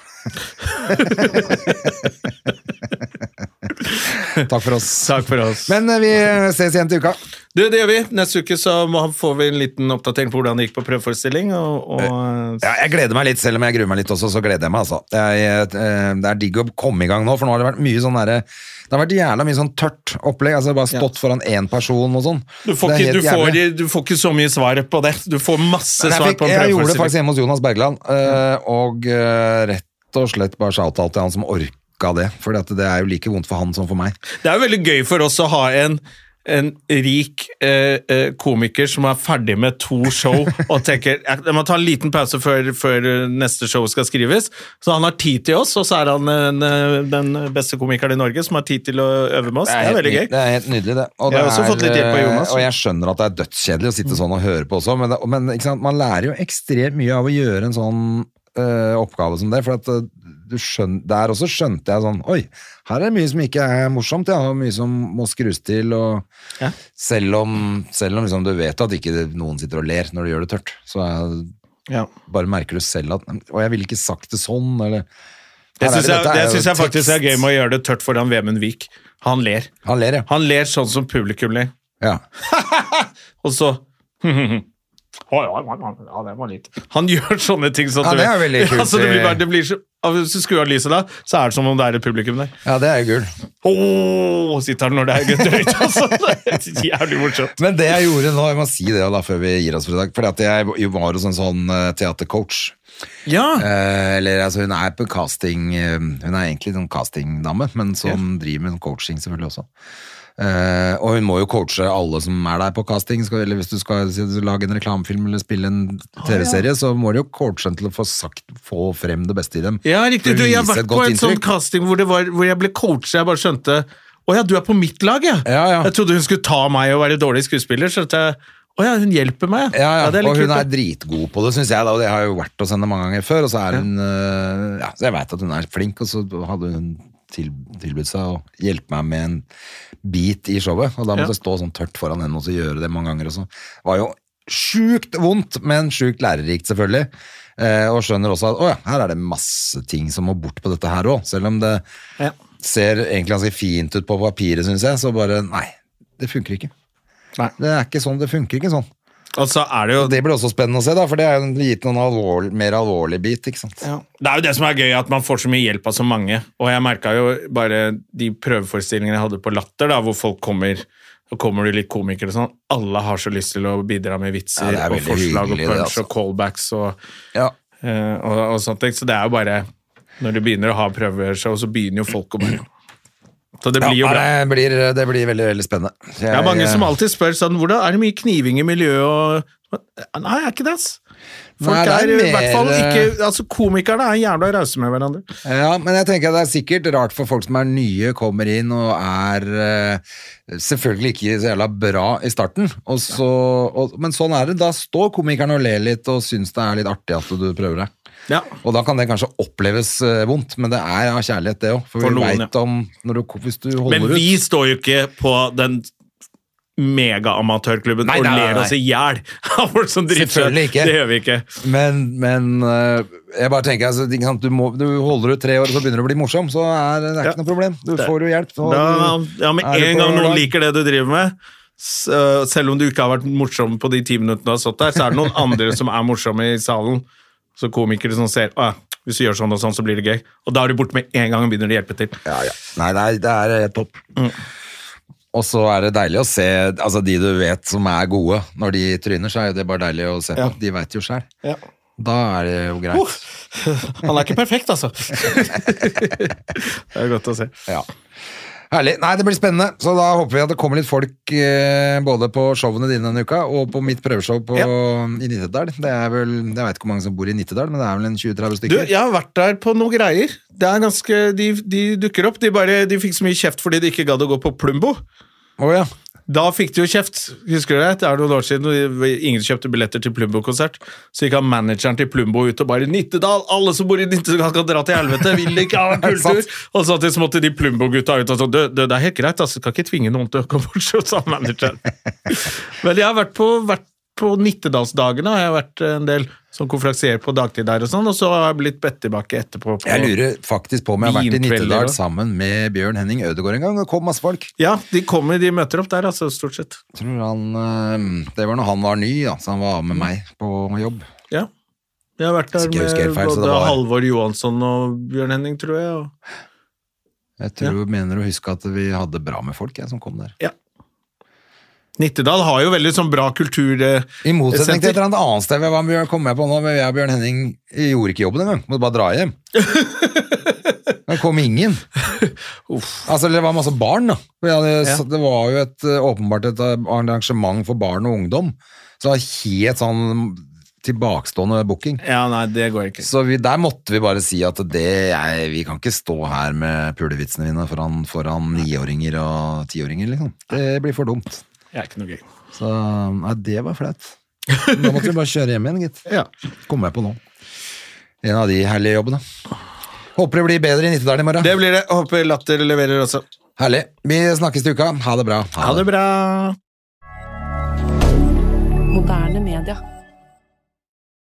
Takk for oss. Takk for oss. Men vi ses igjen til uka. Du, det gjør vi. Neste uke så får vi en liten oppdatering på hvordan det gikk på prøveforestilling. Og, og... Ja, jeg gleder meg litt, selv om jeg gruer meg litt også, så gleder jeg meg altså. Jeg, det er digg å komme i gang nå, for nå har det vært mye sånn der, det har vært jævla mye sånn tørt opplegg, altså bare stått ja. foran en person og sånn. Du får, ikke, du, får, du får ikke så mye svar på det. Du får masse jeg svar fikk, på en prøveforestilling. Jeg gjorde det faktisk hjemme hos Jonas Bergland, og rett og slett bare shout-out til han som orka det, for det er jo like vondt for han som for meg. Det er jo veldig gøy for oss å ha en en rik eh, komiker som er ferdig med to show og tenker, jeg må ta en liten pause før, før neste show skal skrives, så han har tid til oss, og så er han en, den beste komikeren i Norge som har tid til å øve med oss. Det er, det er veldig gøy. Det er helt nydelig det. Og, jeg har det også er, fått litt hjelp av Jonas. Og jeg skjønner at det er dødskjedelig å sitte sånn og høre på også, men, det, men ikke sant, man lærer jo ekstremt mye av å gjøre en sånn uh, oppgave som det, for at uh, du skjønner, der også skjønte jeg sånn, oi, her er det mye som ikke er morsomt, ja, og mye som må skrus til, og ja. selv om, selv om liksom, du vet at ikke noen sitter og ler når du gjør det tørt, så er, ja. bare merker du selv at, og jeg ville ikke sagt det sånn, eller... Det syns jeg, det synes jeg faktisk er gøy med å gjøre det tørt foran Vemund Vik. Han ler. Han ler, ja. Han ler sånn som publikum ler. Ja. Og så... Ja, det var litt. Han gjør sånne ting sånn ja, det er veldig kult. Altså, det blir bare, det blir så, hvis du skrur av lyset da, så er det som om det er et publikum der. Ja, det er jo gull. Åh, sitter han når det er gøy drøyt, altså. Det er jævlig morsomt. Men det jeg gjorde nå, jeg må si det da, før vi gir oss for i dag, fordi at jeg var hos en sånn teatercoach. Ja. Eh, eller, altså, hun er på casting, hun er egentlig en castingdame, men som ja. driver med coaching selvfølgelig også. Uh, og hun må jo coache alle som er der på casting skal, eller hvis du skal lage en reklamefilm eller spille en tv-serie, ah, ja. så må du jo coache dem til å få sagt, få frem det beste i dem. Ja, riktig, du, jeg har vært på en sånn casting hvor, det var, hvor jeg ble coachet, jeg bare skjønte, åja, du er på mitt lag, ja. Ja, ja. Jeg trodde hun skulle ta meg og være dårlig skuespiller, så at jeg, åja, hun hjelper meg. Ja, ja, ja og hun er dritgod på det, synes jeg da, og det har jo vært hos henne mange ganger før, og så er hun, ja, uh, ja så jeg vet at hun er flink, og så hadde hun til, tilbudt seg å hjelpe meg med en bit i showet, og da måtte jeg ja. stå sånn tørt foran henne og så gjøre det mange ganger og så. Det var jo sjukt vondt, men sjukt lærerikt selvfølgelig, eh, og skjønner også at åja, her er det masse ting som må bort på dette her også, selv om det ja. ser egentlig ganske fint ut på papiret, synes jeg, så bare, nei, det funker ikke. Nei. Det er ikke sånn, det funker ikke sånn. Og så er det jo... Det blir også spennende å se da, for det er jo gitt noen alvorlig, mer alvorlig bit, ikke sant? Ja. Det er jo det som er gøy, at man får så mye hjelp av så mange, og jeg merket jo bare de prøveforestillingene jeg hadde på Latter da, hvor folk kommer, og kommer det litt komikere og sånn, alle har så lyst til å bidra med vitser, ja, og forslag hyggelig, og punch altså. Og callbacks og, ja. uh, og, og sånt, så det er jo bare, når du begynner å ha prøveshow, så begynner jo folk å bare... Så det blir jo bra. Ja, det blir, det blir veldig, veldig spennende. Jeg, det er mange som alltid spør sånn, hvordan er det mye kniving i miljøet og... Nei, er ikke det, ass. Folk Nei, det er, er i hvert fall ikke... Altså, komikerne er jævla rause med hverandre. Ja, men jeg tenker at det er sikkert rart for folk som er nye, kommer inn og er uh, selvfølgelig ikke så jævla bra i starten, og så, og, men sånn er det. Da står komikerne og ler litt og synes det er litt artig at du prøver deg. Ja. Og da kan det kanskje oppleves uh, vondt, men det er av kjærlighet det også, for, for vi noen, vet om når du, hvis du holder ut. Men vi ut, står jo ikke på den mega-amatørklubben og ler oss i hjel av folk som driver. Selvfølgelig ikke. Det gjør vi ikke. Men, men uh, jeg bare tenker, altså, du, må, du holder ut tre år og så begynner du å bli morsom, så er det er ikke ja. noe problem. Du det. får jo hjelp. Da, ja, med en gang noen liker det du driver med, selv om du ikke har vært morsom på de ti minuttene du har stått der, så er det noen andre som er morsomme i salen. Så komikere som ser, ah, hvis du gjør sånn og sånn, så blir det gøy. Og da er du bort med en gang og begynner å hjelpe til. Ja, ja. Nei, det er, det er topp. Mm. Og så er det deilig å se, altså de du vet som er gode, når de tryner, så er det bare deilig å se på. Ja. De vet jo selv. Ja. Da er det jo greit. Uh, han er ikke perfekt, altså. Det er godt å se. Ja. Herlig. Nei, det blir spennende, så da håper vi at det kommer litt folk eh, både på showene dine denne uka, og på mitt prøveshow på, ja. i Nittedal. Det er vel, jeg vet ikke hvor mange som bor i Nittedal, men det er vel en tjue tretti stykker. Du, jeg har vært der på noen greier. Det er ganske, de, de dukker opp, de, bare, de fikk så mye kjeft fordi de ikke gadd å gå på Plumbo. Åja. Da fikk de jo kjeft, husker du det? Det er noen år siden, ingen kjøpte billetter til Plumbo-konsert, så gikk han manageren til Plumbo ut og bare, Nittedal, alle som bor i Nittedal kan dra til helvete, vil ikke ha kultur. Og så, så måtte de Plumbo-gutta ut og så, det, det er helt greit, altså, kan ikke tvinge noen til å komme bort, så sa manageren. Men jeg har vært på, vært på Nittedalsdagene har jeg vært en del som konferansier på dagtid der og sånn, og så har jeg blitt bedt tilbake etterpå. På jeg lurer faktisk på om jeg har vært i vinkvelder Nittedal og- sammen med Bjørn Henning Ødegård en gang, og det kom masse folk. Ja, de kommer, de møter opp der, altså, stort sett. Jeg tror han, eh, det var når han var ny, da, så han var med meg på jobb. Ja. Jeg har vært der Skal jeg huske med helt feil, så både det var- Halvor Johansson og Bjørn Henning, tror jeg. Og... Jeg tror, mener å huske at vi hadde bra med folk, jeg, som kom der. Ja. Nittedal har jo veldig sånn bra kultur... Eh, I motsetning til senter. et eller annet annet sted vi var med, kom jeg på nå, men jeg og Bjørn Henning gjorde ikke jobben engang, måtte bare dra hjem. Det kom ingen. Altså, det var masse barn da. Vi hadde, Ja. Det var jo et, åpenbart et arrangement for barn og ungdom, så det var helt sånn tilbakestående booking. Ja, nei, det går ikke. Så vi, der måtte vi bare si at det, jeg, vi kan ikke stå her med pulevitsene mine foran, foran niåringer og tiåringer, liksom. Det blir for dumt. Det er ikke noe gøy. Så nei, det var flaut. Da måtte vi bare kjøre hjem igjen, gitt. Ja. Kommer jeg på nå. En av de herlige jobbene. Håper det blir bedre i Nittedal i morgen. Det blir det. Håper Latter leverer også. Herlig. Vi snakkes til uka. Ha det bra. Ha det bra. Moderne media.